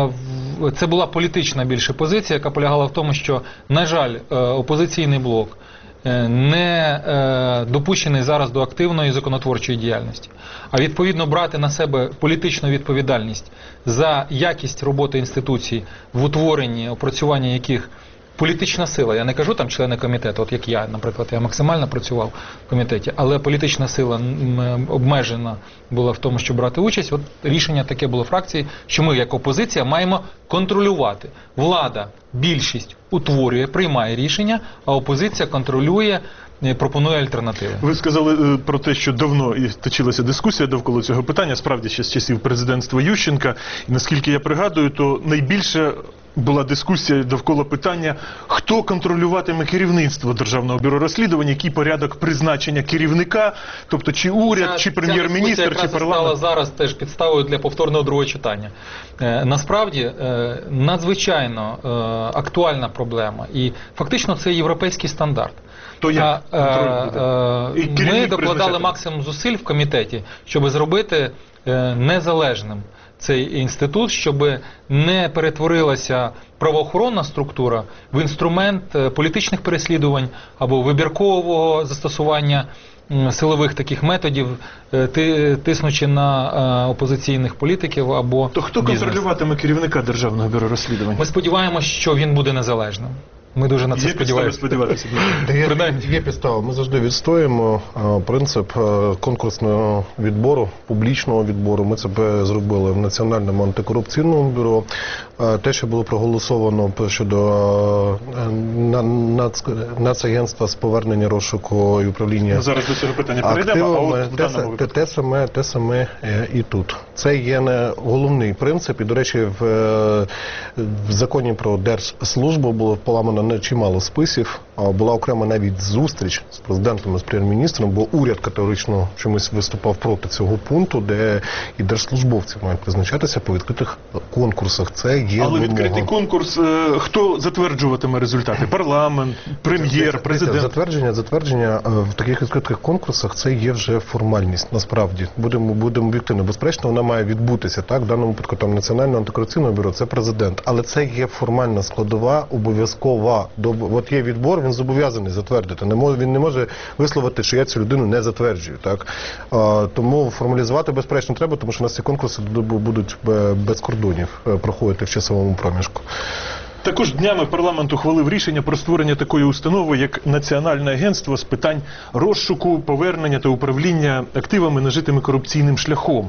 е, це була політична більше позиція, яка полягала в тому, що, на жаль, е, опозиційний блок е, не е, допущений зараз до активної законотворчої діяльності. А відповідно брати на себе політичну відповідальність за якість роботи інституцій, в утворенні, опрацюванні яких політична сила, я не кажу там члени комітету, от як я, наприклад, я максимально працював в комітеті, але політична сила обмежена була в тому, щоб брати участь. От рішення таке було фракції, що ми, як опозиція, маємо контролювати. Влада, більшість утворює, приймає рішення, а опозиція контролює, пропонує альтернативи. Ви сказали про те, що давно і точилася дискусія довкола цього питання, справді ще з часів президентства Ющенка. І наскільки я пригадую, то найбільше була дискусія довкола питання, хто контролюватиме керівництво Державного бюро розслідувань, який порядок призначення керівника, тобто чи уряд, ця, чи прем'єр-міністр, чи парламент. Ця стала зараз теж підставою для повторного другого читання. Е, насправді, е, надзвичайно е, актуальна проблема. І фактично це європейський стандарт. То як контроль буде? Ми докладали максимум зусиль в комітеті, щоб зробити е, незалежним цей інститут, щоб не перетворилася правоохоронна структура в інструмент політичних переслідувань або вибіркового застосування силових таких методів, тиснучи на опозиційних політиків або То хто бізнес. Контролюватиме керівника Державного бюро розслідувань? Ми сподіваємося, що він буде незалежним. Ми дуже на це є сподіваємося. сподіватися. Є, є підстава. Ми завжди відстоїмо а, принцип а, конкурсного відбору, публічного відбору. Ми це зробили в Національному антикорупційному бюро. А, те, що було проголосовано щодо а, на, нац, Нацагентства з повернення розшуку і управління Ми зараз до цього питання перейдемо, а от те, те, те, саме, те саме і тут. Це є не головний принцип. І, до речі, в, в законі про держслужбу було поламано не чимало списів, Була окрема навіть зустріч з президентом і з прем'єр-міністром, бо уряд категорично чомусь виступав проти цього пункту, де і держслужбовці мають призначатися по відкритих конкурсах. Це є Але вимога. відкритий конкурс, е, хто затверджуватиме результати? Парламент, прем'єр, президент? Затвердження, затвердження е, в таких відкритих конкурсах це є вже формальність, насправді. Будемо, будемо об'єктивно. Безперечно, вона має відбутися, так? В даному випадку там Національне антикорупційне бюро, це президент. Але це є формальна складова, обов'язкова. От є відбор, він зобов'язаний затвердити. Не може, він не може висловити, що я цю людину не затверджую, так? А, тому формалізувати, безперечно, треба, тому що у нас ці конкурси будуть без кордонів проходити в часовому проміжку. Також днями парламент ухвалив рішення про створення такої установи, як Національне агентство з питань розшуку, повернення та управління активами, нажитими корупційним шляхом.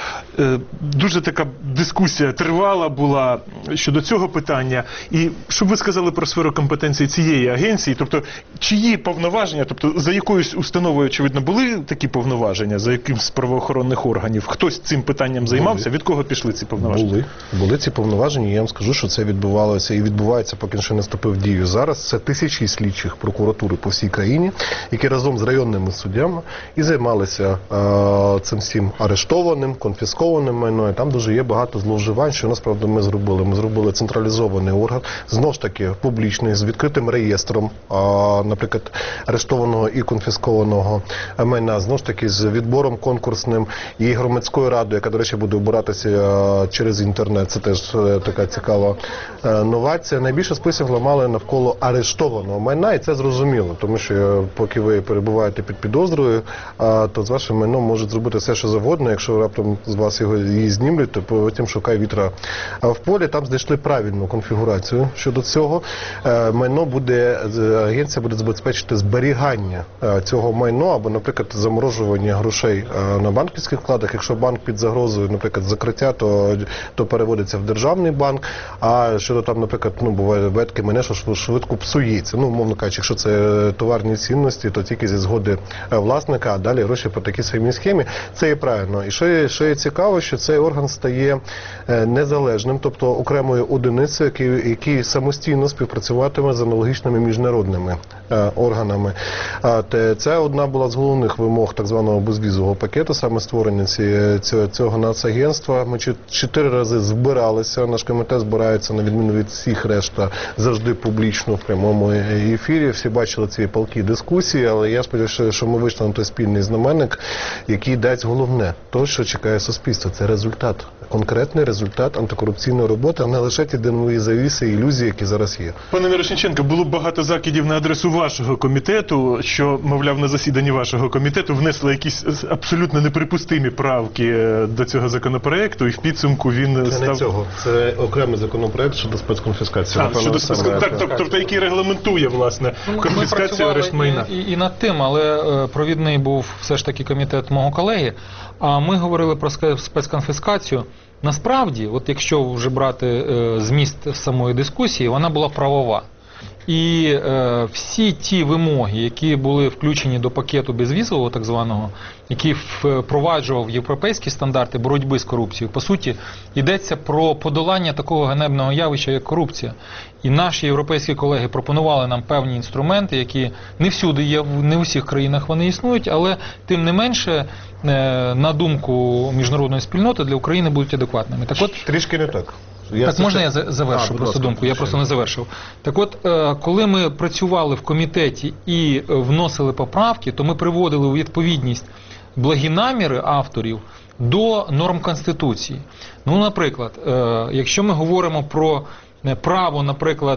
Дуже така дискусія тривала була щодо цього питання. І щоб ви сказали про сферу компетенції цієї агенції, тобто чиї повноваження, тобто за якоюсь установою, очевидно, були такі повноваження, за яким з правоохоронних органів? Хтось цим питанням займався? Від кого пішли ці повноваження? Були. Були ці повноваження, я вам скажу, що це відбувалося і відбувається, поки ще не вступив в дію. Зараз це тисячі слідчих прокуратури по всій країні, які разом з районними суддями і займалися е, цим всім арештованим, конфіскованим майно. І там дуже є багато зловживань, що насправді ми зробили. Ми зробили централізований орган, знову ж таки публічний, з відкритим реєстром, е, наприклад, арештованого і конфіскованого майна, знову ж таки з відбором конкурсним і громадською радою, яка, до речі, буде обиратися е, через інтернет. Це теж е, така цікава е, нова. Це найбільше списів ламали навколо арештованого майна, і це зрозуміло, тому що поки ви перебуваєте під підозрою, то з вашим майном можуть зробити все, що завгодно. Якщо раптом з вас його її знімлять, то потім шукай вітра в полі. Там знайшли правильну конфігурацію щодо цього. Майно буде, агенція буде забезпечити зберігання цього майно або, наприклад, заморожування грошей на банківських вкладах. Якщо банк під загрозою, наприклад, закриття, то, то переводиться в державний банк. А щодо там, наприклад, ну, буває ветки мене, що швидко псується. Ну, умовно кажучи, якщо це товарні цінності, то тільки зі згоди власника, а далі гроші по такій самій схемі. Це і правильно. І що є, що є цікаво, що цей орган стає незалежним, тобто окремою одиницею, який, який самостійно співпрацюватиме з аналогічними міжнародними органами. Це одна була з головних вимог так званого безвізового пакету, саме створення ці, цього, цього нацагентства. Ми чотири рази збиралися, наш комітет збирається на відміну від всіх решта завжди публічно в прямому ефірі. Всі бачили ці палкі дискусії, але я сподіваюся, що ми вийшли на той спільний знаменник, який дасть головне, то, що чекає суспільство. Це результат, конкретний результат антикорупційної роботи, а не лише ті димові завіси і ілюзії, які зараз є. Пане Мірошниченко, було багато закидів на адресу вашого комітету, що, мовляв, на засіданні вашого комітету внесли якісь абсолютно неприпустимі правки до цього законопроекту, і в підсумку він це став... не цього. Це окремий законопроект щодо спецконфіскації. А, щодо спецконфіскації. Так, тобто, тобто, який регламентує, власне, конфіскацію, арешт майна. І, і над тим, але е, провідний був все ж таки комітет мого колеги, а ми говорили про спецконфіскацію. Насправді, от якщо вже брати е, зміст самої дискусії, вона була правова. І е, всі ті вимоги, які були включені до пакету безвізового, так званого, який впроваджував європейські стандарти боротьби з корупцією, по суті, йдеться про подолання такого ганебного явища, як корупція. І наші європейські колеги пропонували нам певні інструменти, які не всюди є, не в усіх країнах вони існують, але тим не менше, е, на думку міжнародної спільноти, для України будуть адекватними. Так от, трішки не так. Я так, можна я завершу а, просто думку? Я просто не завершив. Так от, коли ми працювали в комітеті і вносили поправки, то ми приводили у відповідність благі наміри авторів до норм Конституції. Ну, наприклад, якщо ми говоримо про право, наприклад,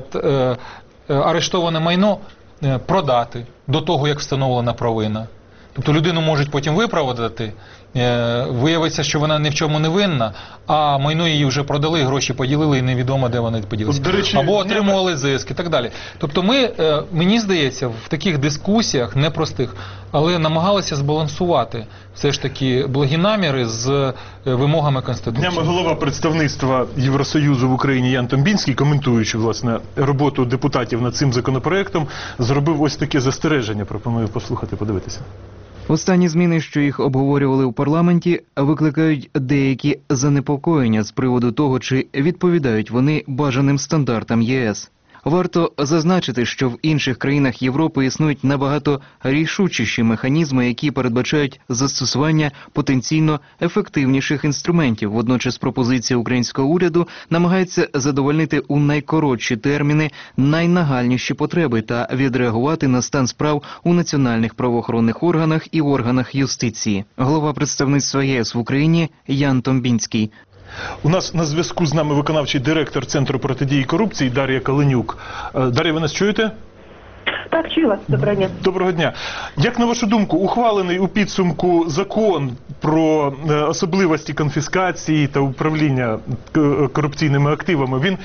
арештоване майно продати до того, як встановлена провина. Тобто людину можуть потім виправдати, виявиться, що вона ні в чому не винна, а майно її вже продали, гроші поділили і невідомо, де вони поділилися. Або отримували зиск і так далі. Тобто ми, мені здається, в таких дискусіях непростих, але намагалися збалансувати все ж таки благі наміри з вимогами Конституції. Днями голова представництва Євросоюзу в Україні Ян Томбінський, коментуючи, власне, роботу депутатів над цим законопроектом, зробив ось таке застереження. Пропоную послухати, подивитися. Останні зміни, що їх обговорювали у парламенті, викликають деякі занепокоєння з приводу того, чи відповідають вони бажаним стандартам ЄС. Варто зазначити, що в інших країнах Європи існують набагато рішучіші механізми, які передбачають застосування потенційно ефективніших інструментів. Водночас пропозиція українського уряду намагається задовольнити у найкоротші терміни найнагальніші потреби та відреагувати на стан справ у національних правоохоронних органах і органах юстиції. Голова представництва ЄС в Україні Ян Томбінський. У нас на зв'язку з нами виконавчий директор Центру протидії корупції Дар'я Каленюк. Дар'я, ви нас чуєте? Так, чую вас. Доброго дня. Доброго дня. Як, на вашу думку, ухвалений у підсумку закон про особливості конфіскації та управління корупційними активами, він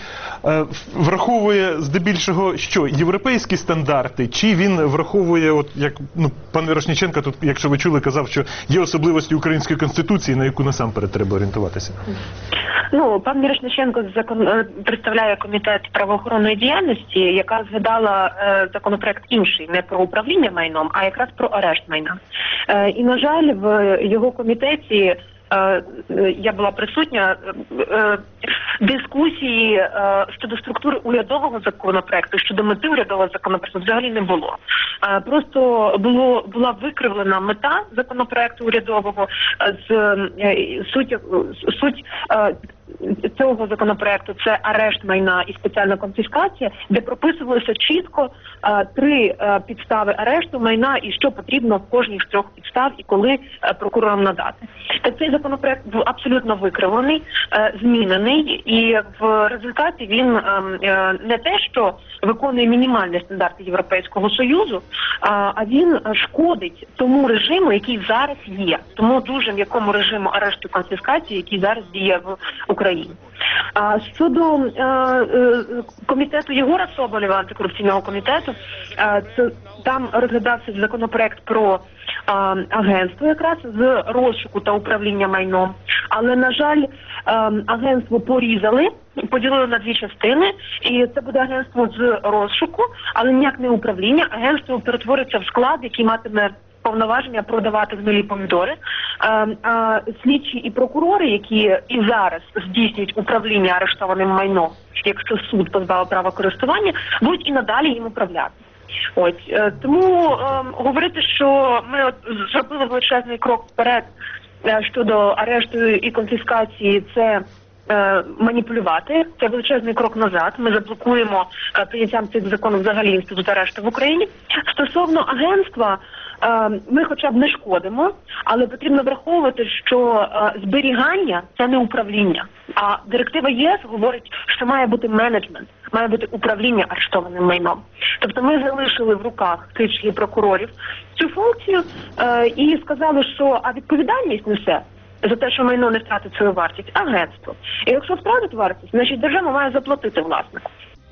враховує здебільшого що? Європейські стандарти? Чи він враховує, от як ну, пан Мірошниченко тут, якщо ви чули, казав, що є особливості української конституції, на яку насамперед треба орієнтуватися? Ну, пан Мірошниченко закон... представляє комітет правоохоронної діяльності, яка згадала е, законопроект інший, не про управління майном, а якраз про арешт майна. Е, і, на жаль, в його комітеті е, я була присутня, е, дискусії е, щодо структури урядового законопроекту, щодо мети урядового законопроекту взагалі не було. Е, просто було, була викривлена мета законопроекту урядового, е, з е, суть, суть е, цього законопроекту – це арешт майна і спеціальна конфіскація, де прописувалося чітко а, три а, підстави арешту майна і що потрібно в кожній з трьох підстав і коли а, прокурорам надати. Так цей законопроект був абсолютно викривлений, а, змінений, і в результаті він а, а, не те, що виконує мінімальні стандарти Європейського Союзу, а, а він шкодить тому режиму, який зараз є, тому дуже м'якому режиму арешту і конфіскації, який зараз діє в Україні. А щодо а, а, комітету Єгора Соболєва, антикорупційного комітету, а, це, там розглядався законопроект про а, агентство якраз з розшуку та управління майном. Але, на жаль, а, агентство порізали, поділили на дві частини, і це буде агентство з розшуку, але ніяк не управління. Агентство перетвориться в склад, який матиме повноваження продавати гнилі помідори. А, а слідчі і прокурори, які і зараз здійснюють управління арештованим майном, якщо суд позбавив права користування, будуть і надалі їм управляти. Ось е, тому е, говорити, що ми от зробили величезний крок вперед е, щодо арешту і конфіскації, це е, маніпулювати. Це величезний крок назад. Ми заблокуємо е, прийняттям цих законів взагалі інститут арешту в Україні. Стосовно агентства, ми хоча б не шкодимо, але потрібно враховувати, що зберігання – це не управління. А директива ЄС говорить, що має бути менеджмент, має бути управління арештованим майном. Тобто ми залишили в руках слідчих і прокурорів цю функцію і сказали, що а відповідальність несе за те, що майно не втратить свою вартість – агентство. І якщо втратить вартість, значить держава має заплатити власнику.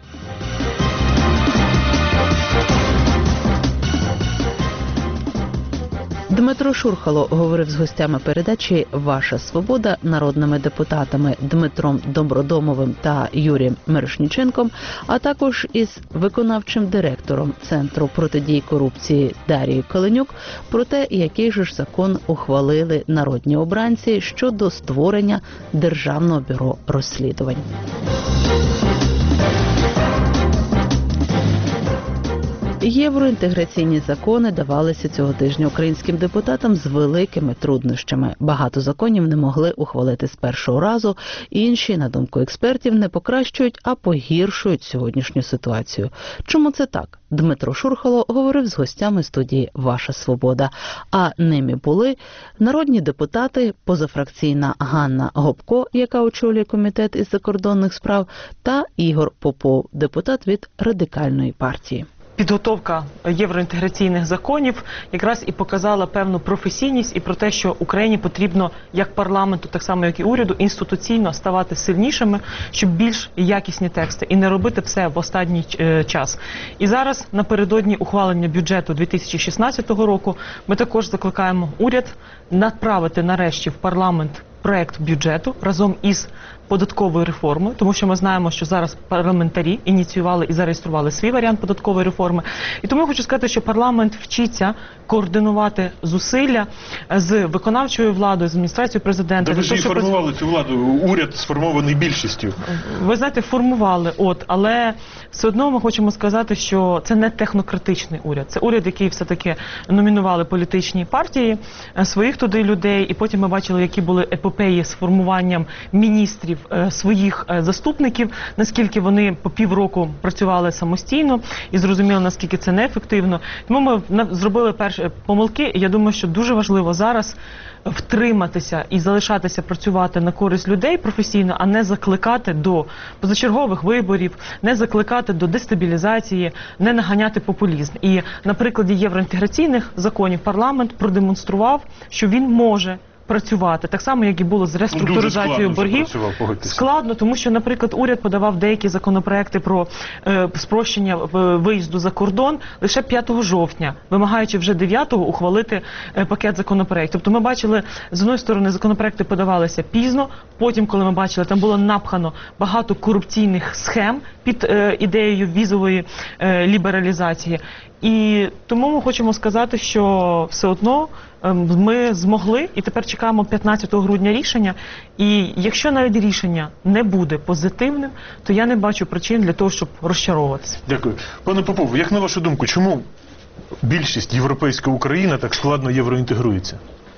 Дмитро Шурхало говорив з гостями передачі «Ваша свобода» народними депутатами Дмитром Добродомовим та Юрієм Мирошниченком, а також із виконавчим директором Центру протидії корупції Дарією Каленюк про те, який же ж закон ухвалили народні обранці щодо створення Державного бюро розслідувань. Євроінтеграційні закони давалися цього тижня українським депутатам з великими труднощами. Багато законів не могли ухвалити з першого разу, інші, на думку експертів, не покращують, а погіршують сьогоднішню ситуацію. Чому це так? Дмитро Шурхало говорив з гостями студії «Ваша свобода». А ними були народні депутати, позафракційна Ганна Гопко, яка очолює комітет із закордонних справ, та Ігор Попов, депутат від Радикальної партії. Підготовка євроінтеграційних законів якраз і показала певну професійність і про те, що Україні потрібно, як парламенту, так само як і уряду, інституційно ставати сильнішими, щоб більш якісні тексти і не робити все в останній час. І зараз, напередодні ухвалення бюджету дві тисячі шістнадцятого року, ми також закликаємо уряд направити нарешті в парламент проект бюджету разом із податковою реформою, тому що ми знаємо, що зараз парламентарі ініціювали і зареєстрували свій варіант податкової реформи. І тому я хочу сказати, що парламент вчиться координувати зусилля з виконавчою владою, з адміністрацією президента. Та ви ж і формували цю владу, уряд сформований більшістю. Ви знаєте, формували, от, але все одно ми хочемо сказати, що це не технократичний уряд. Це уряд, який все-таки номінували політичні партії, своїх туди людей, і потім ми бачили, які були епопеї з формуванням міністрів, своїх заступників, наскільки вони по півроку працювали самостійно і зрозуміли, наскільки це неефективно. Тому ми зробили перші помилки, і я думаю, що дуже важливо зараз втриматися і залишатися працювати на користь людей професійно, а не закликати до позачергових виборів, не закликати до дестабілізації, не наганяти популізм. І на прикладі євроінтеграційних законів парламент продемонстрував, що він може працювати. Так само, як і було з реструктуризацією боргів. Складно, тому що, наприклад, уряд подавав деякі законопроекти про е, спрощення е, виїзду за кордон лише п'ятого жовтня, вимагаючи вже дев'ятого ухвалити е, пакет законопроектів. Тобто ми бачили, з одної сторони, законопроекти подавалися пізно, потім, коли ми бачили, там було напхано багато корупційних схем під е, ідеєю візової е, лібералізації. І тому ми хочемо сказати, що все одно ми змогли, і тепер чекаємо п'ятнадцятого грудня рішення. І якщо навіть рішення не буде позитивним, то я не бачу причин для того, щоб розчаровуватися. Дякую. Пане Попов, як на вашу думку, чому більшість європейська Україна так складно євроінтегрується?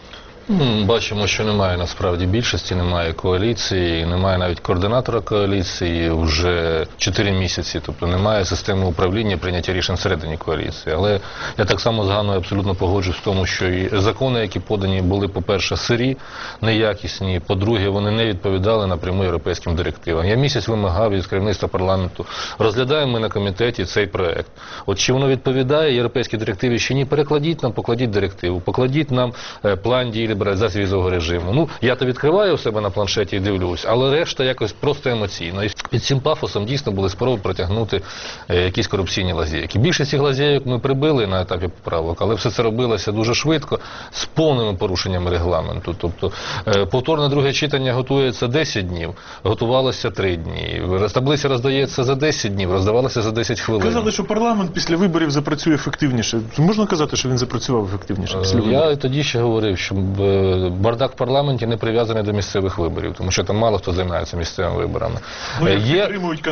Бачимо, що немає насправді більшості, немає коаліції, немає навіть координатора коаліції вже чотири місяці, тобто немає системи управління, прийняття рішень всередині коаліції. Але я так само з Ганною абсолютно погоджуюсь в тому, що і закони, які подані, були, по-перше, сирі, неякісні, по-друге, вони не відповідали напряму європейським директивам. Я місяць вимагав від керівництва парламенту, розглядаємо ми на комітеті цей проект. От чи воно відповідає європейській директиві, чи ні, перекладіть нам, покладіть директиву, покладіть нам е, план дій лібералізації візового режиму. Ну, я то відкриваю у себе на планшеті і дивлюсь, але решта якось просто емоційно. І під цим пафосом дійсно були спроби протягнути е, якісь корупційні лазейки. Більшість цих лазейок ми прибили на етапі поправок, але все це робилося дуже швидко, з повними порушеннями регламенту. Тобто, е, повторне друге читання готується десять днів, готувалося три дні. Таблиця роздається за десять днів, роздавалася за десять хвилин. Казали, що парламент після виборів запрацює ефективніше. Можна казати, що він запрацював ефективніше після виборів? Я тоді ще говорив, що бардак в парламенті не прив'язаний до місцевих виборів, тому що там мало хто займається місцевими виборами. Ну, є,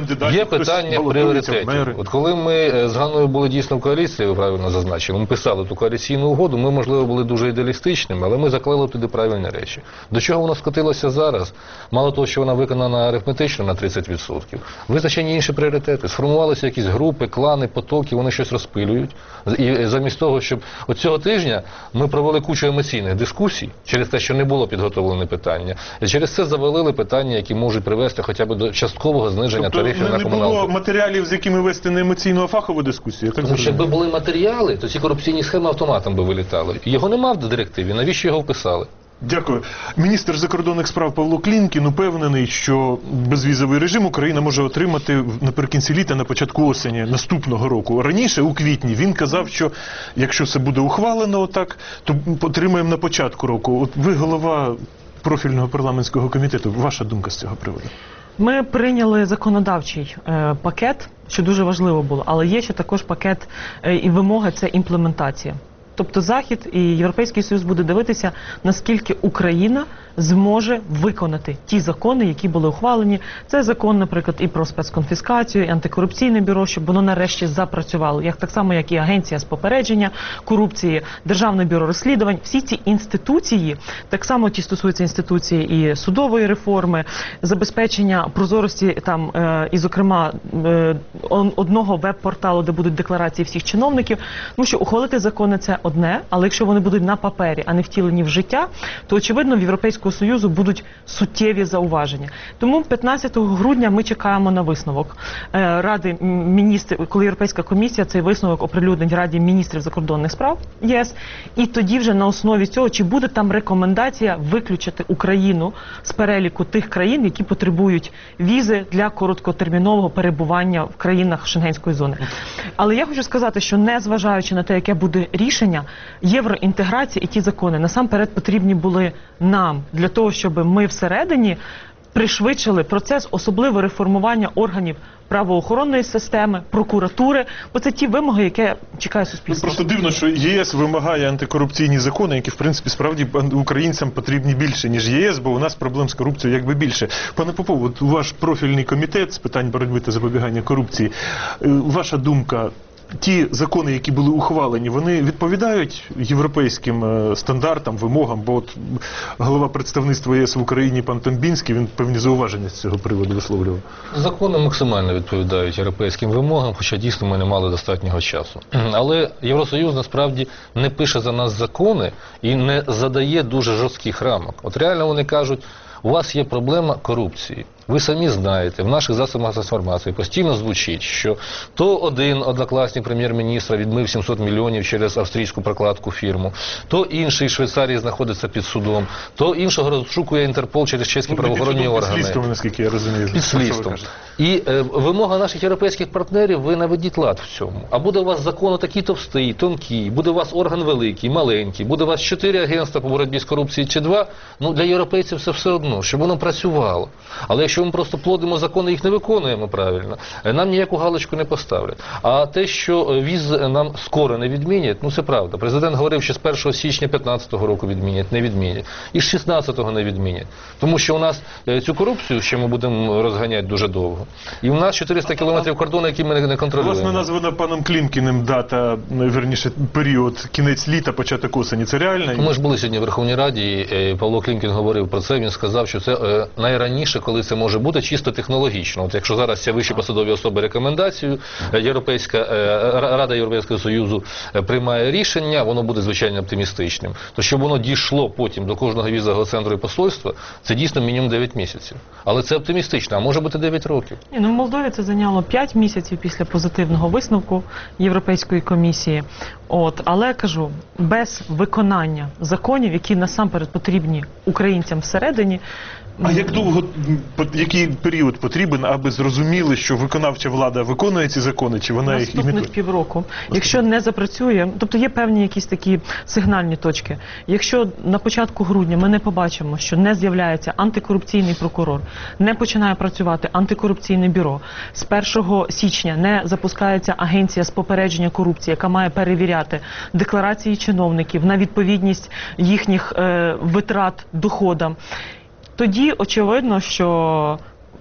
є питання пріоритетів. От коли ми з Ганною були дійсно в коаліції, ви правильно зазначили, ми писали ту коаліційну угоду, ми, можливо, були дуже ідеалістичними, але ми заклали туди правильні речі. До чого воно скотилося зараз? Мало того, що вона виконана арифметично на тридцять відсотків, визначені інші пріоритети. Сформувалися якісь групи, клани, потоки, вони щось розпилюють. І замість того, щоб от цього тижня ми провели кучу емоційних дискусій через те, що не було підготовлене питання. І через це завалили питання, які можуть привести хоча б до часткового зниження тобто, тарифів на комуналку. Не було матеріалів, з якими вести не емоційну, а фахову дискусію? Тому що якби були матеріали, то ці корупційні схеми автоматом би вилітали. Його нема в директиві, навіщо його вписали? Дякую. Міністр закордонних справ Павло Клімкін упевнений, що безвізовий режим Україна може отримати наприкінці літа, на початку осені наступного року. Раніше, у квітні, він казав, що якщо це буде ухвалено отак, то отримаємо на початку року. От ви голова профільного парламентського комітету. Ваша думка з цього приводу? Ми прийняли законодавчий е, пакет, що дуже важливо було, але є ще також пакет е, і вимоги – це імплементація. Тобто Захід і Європейський Союз буде дивитися, наскільки Україна зможе виконати ті закони, які були ухвалені. Це закон, наприклад, і про спецконфіскацію, і антикорупційне бюро, щоб воно нарешті запрацювало. Як так само, як і агенція з попередження корупції, Державне бюро розслідувань. Всі ці інституції, так само ті стосуються інституції і судової реформи, забезпечення прозорості там, е, і, зокрема, е, одного веб-порталу, де будуть декларації всіх чиновників. Тому що ухвалити закони – це одне, але якщо вони будуть на папері, а не втілені в життя, то, очевидно, в Європейського Союзу будуть суттєві зауваження. Тому п'ятнадцятого грудня ми чекаємо на висновок Ради міністрів, коли Європейська комісія цей висновок оприлюднить Раді міністрів закордонних справ ЄС, і тоді вже на основі цього, чи буде там рекомендація виключити Україну з переліку тих країн, які потребують візи для короткотермінового перебування в країнах Шенгенської зони. Але я хочу сказати, що незважаючи на те, яке буде рішення, рішення, євроінтеграція і ті закони насамперед потрібні були нам, для того, щоб ми всередині пришвидшили процес, особливо реформування органів правоохоронної системи, прокуратури, бо це ті вимоги, які чекає суспільство. Просто дивно, що ЄС вимагає антикорупційні закони, які, в принципі, справді українцям потрібні більше, ніж ЄС, бо у нас проблем з корупцією якби більше. Пане Попов, от ваш профільний комітет з питань боротьби та запобігання корупції, ваша думка, ті закони, які були ухвалені, вони відповідають європейським е, стандартам, вимогам? Бо от голова представництва ЄС в Україні пан Томбінський, він певні зауваження з цього приводу висловлював. Закони максимально відповідають європейським вимогам, хоча дійсно ми не мали достатнього часу. Але Євросоюз насправді не пише за нас закони і не задає дуже жорстких рамок. От реально вони кажуть, у вас є проблема корупції. Ви самі знаєте, в наших засобах інформації постійно звучить, що то один однокласник прем'єр-міністра відмив сімсот мільйонів через австрійську прокладку фірму, то інший в Швейцарії знаходиться під судом, то іншого розшукує Інтерпол через чеські ну, правоохоронні органи. Під слідством, наскільки я розумію. Під слідством. І е, вимога наших європейських партнерів, ви наведіть лад в цьому. А буде у вас закон такий товстий, тонкий, буде у вас орган великий, маленький, буде у вас чотири агентства по боротьбі з корупцією чи два, ну для європейців це все одно, щоб воно працювало. Але якщо ми просто плодимо закони і їх не виконуємо правильно, нам ніяку галочку не поставлять. А те, що віз нам скоро не відмінять, ну це правда. Президент говорив, що з першого січня п'ятнадцятого року відмінять, не відмінять. І з шістнадцятого не відмінять. Тому що у нас цю корупцію ще ми будемо розганяти дуже довго. І у нас чотириста кілометрів кордону, які ми не контролюємо. Власне, названа паном Клімкіним дата, верніше, період кінець літа, початок осені. Це реально? Ми ж були сьогодні в Верховній Раді, і Павло Клімкін говорив про це, він сказав, що це найраніше, коли це може бути, чисто технологічно. От якщо зараз ці вищі посадові особи рекомендацію, Європейська Рада Європейського Союзу приймає рішення, воно буде звичайно оптимістичним. То щоб воно дійшло потім до кожного візового центру і посольства, це дійсно мінімум дев'ять місяців. Але це оптимістично, а може бути дев'ять років. Ні, ну в Молдові це зайняло п'ять місяців після позитивного висновку Європейської комісії. От, але кажу, без виконання законів, які насамперед потрібні українцям всередині. А як довго, який період потрібен, аби зрозуміли, що виконавча влада виконує ці закони, чи вона їх імітує? Наступних півроку. Якщо не запрацює, тобто є певні якісь такі сигнальні точки. Якщо на початку грудня ми не побачимо, що не з'являється антикорупційний прокурор, не починає працювати антикорупційне бюро, з першого січня не запускається агенція з попередження корупції, яка має перевіряти декларації чиновників на відповідність їхніх е, витрат доходам, тоді очевидно, що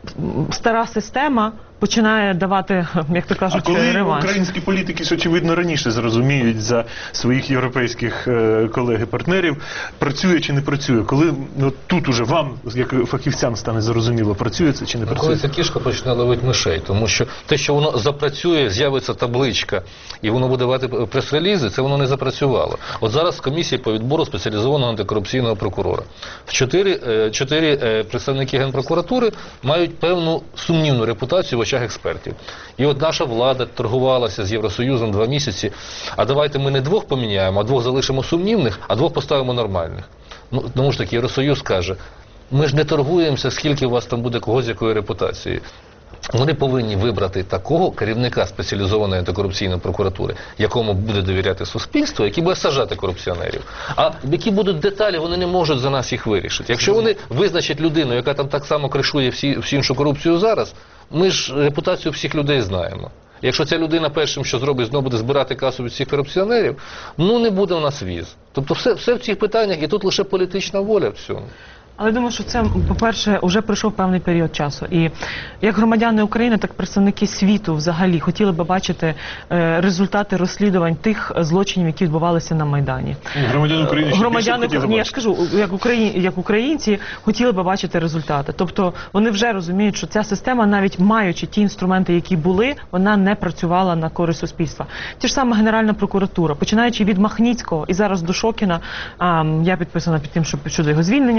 стара система починає давати, як то кажуть, реванш. А коли українські політики, очевидно, раніше зрозуміють за своїх європейських е, колег і партнерів, працює чи не працює? Коли ну, тут уже вам, як фахівцям, стане зрозуміло, працює це чи не працює? Коли ця кішка почне ловити мишей, тому що те, що воно запрацює, з'явиться табличка, і воно буде давати прес-релізи, це воно не запрацювало. От зараз комісія по відбору спеціалізованого антикорупційного прокурора. Чотири, е, чотири е, представники Генпрокуратури мають певну сумнівну репутацію в очах експертів. І от наша влада торгувалася з Євросоюзом два місяці, а давайте ми не двох поміняємо, а двох залишимо сумнівних, а двох поставимо нормальних. Ну, тому ж таки, Євросоюз каже, ми ж не торгуємося, скільки у вас там буде когось з якої репутації. Вони повинні вибрати такого керівника спеціалізованої антикорупційної прокуратури, якому буде довіряти суспільство, який буде саджати корупціонерів. А які будуть деталі, вони не можуть за нас їх вирішити. Якщо вони визначать людину, яка там так само кришує всі, всю іншу корупцію зараз, ми ж репутацію всіх людей знаємо. Якщо ця людина першим, що зробить, знову буде збирати касу від всіх корупціонерів, ну не буде у нас віз. Тобто все, все в цих питаннях, і тут лише політична воля в цьому. Але думаю, що це, по-перше, вже пройшов певний період часу. І як громадяни України, так представники світу взагалі хотіли би бачити е, результати розслідувань тих злочинів, які відбувалися на Майдані. Громадяни України ще громадяни, більше ні, я ж кажу, як, україн, як українці хотіли би бачити результати. Тобто вони вже розуміють, що ця система, навіть маючи ті інструменти, які були, вона не працювала на користь суспільства. Ті ж саме Генеральна прокуратура, починаючи від Махніцького і зараз до Шокіна, а, я підписана під тим, що щодо його звільнення,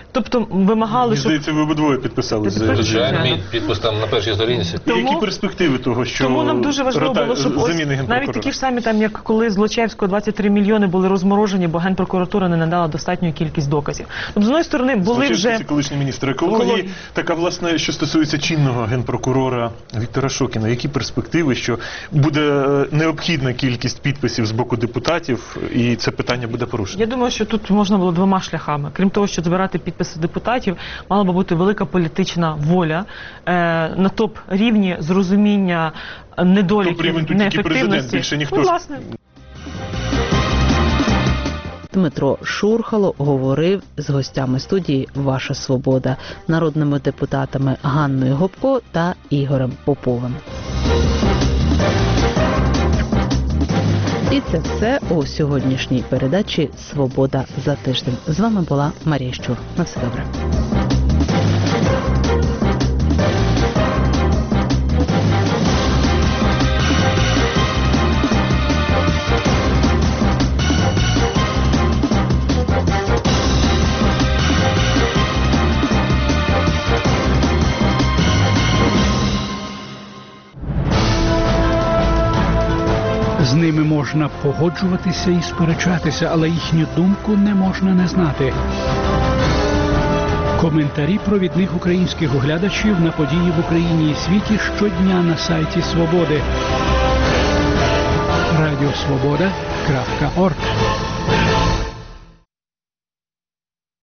Тобто вимагали, Мені щоб... здається, ви обидвоє підписались. за- Звичайно, мій підпис там на першій сторінці. І Які перспективи того, що Тому нам дуже важливо рота- було, щоб ось заміни навіть генпрокурора? такі ж самі, там, як коли з Лочевського двадцять три мільйони були розморожені, бо Генпрокуратура не надала достатню кількість доказів. Тобто, з одної сторони, були Злочевський вже... це колишній міністр екології. Екології. Така, власне, що стосується чинного генпрокурора Віктора Шокіна. Які перспективи, що буде е, необхідна кількість підписів з боку депутатів, і це питання буде порушено? Я думаю, що тут можна було двома шляхами. Крім того, що збирати підписи депутатів, мала би бути велика політична воля е, на топ-рівні зрозуміння недоліків, Топ-рівень тут тільки президент, неефективності. більше ніхто Ну, ж- власне. Дмитро Шурхало говорив з гостями студії «Ваша свобода», народними депутатами Ганною Гопко та Ігорем Поповим. І це все у сьогоднішній передачі «Свобода за тиждень». З вами була Марія Щур. На все добре. З ними можна погоджуватися і сперечатися, але їхню думку не можна не знати. Коментарі провідних українських оглядачів на події в Україні і світі щодня на сайті Свободи. радіо свобода крапка орг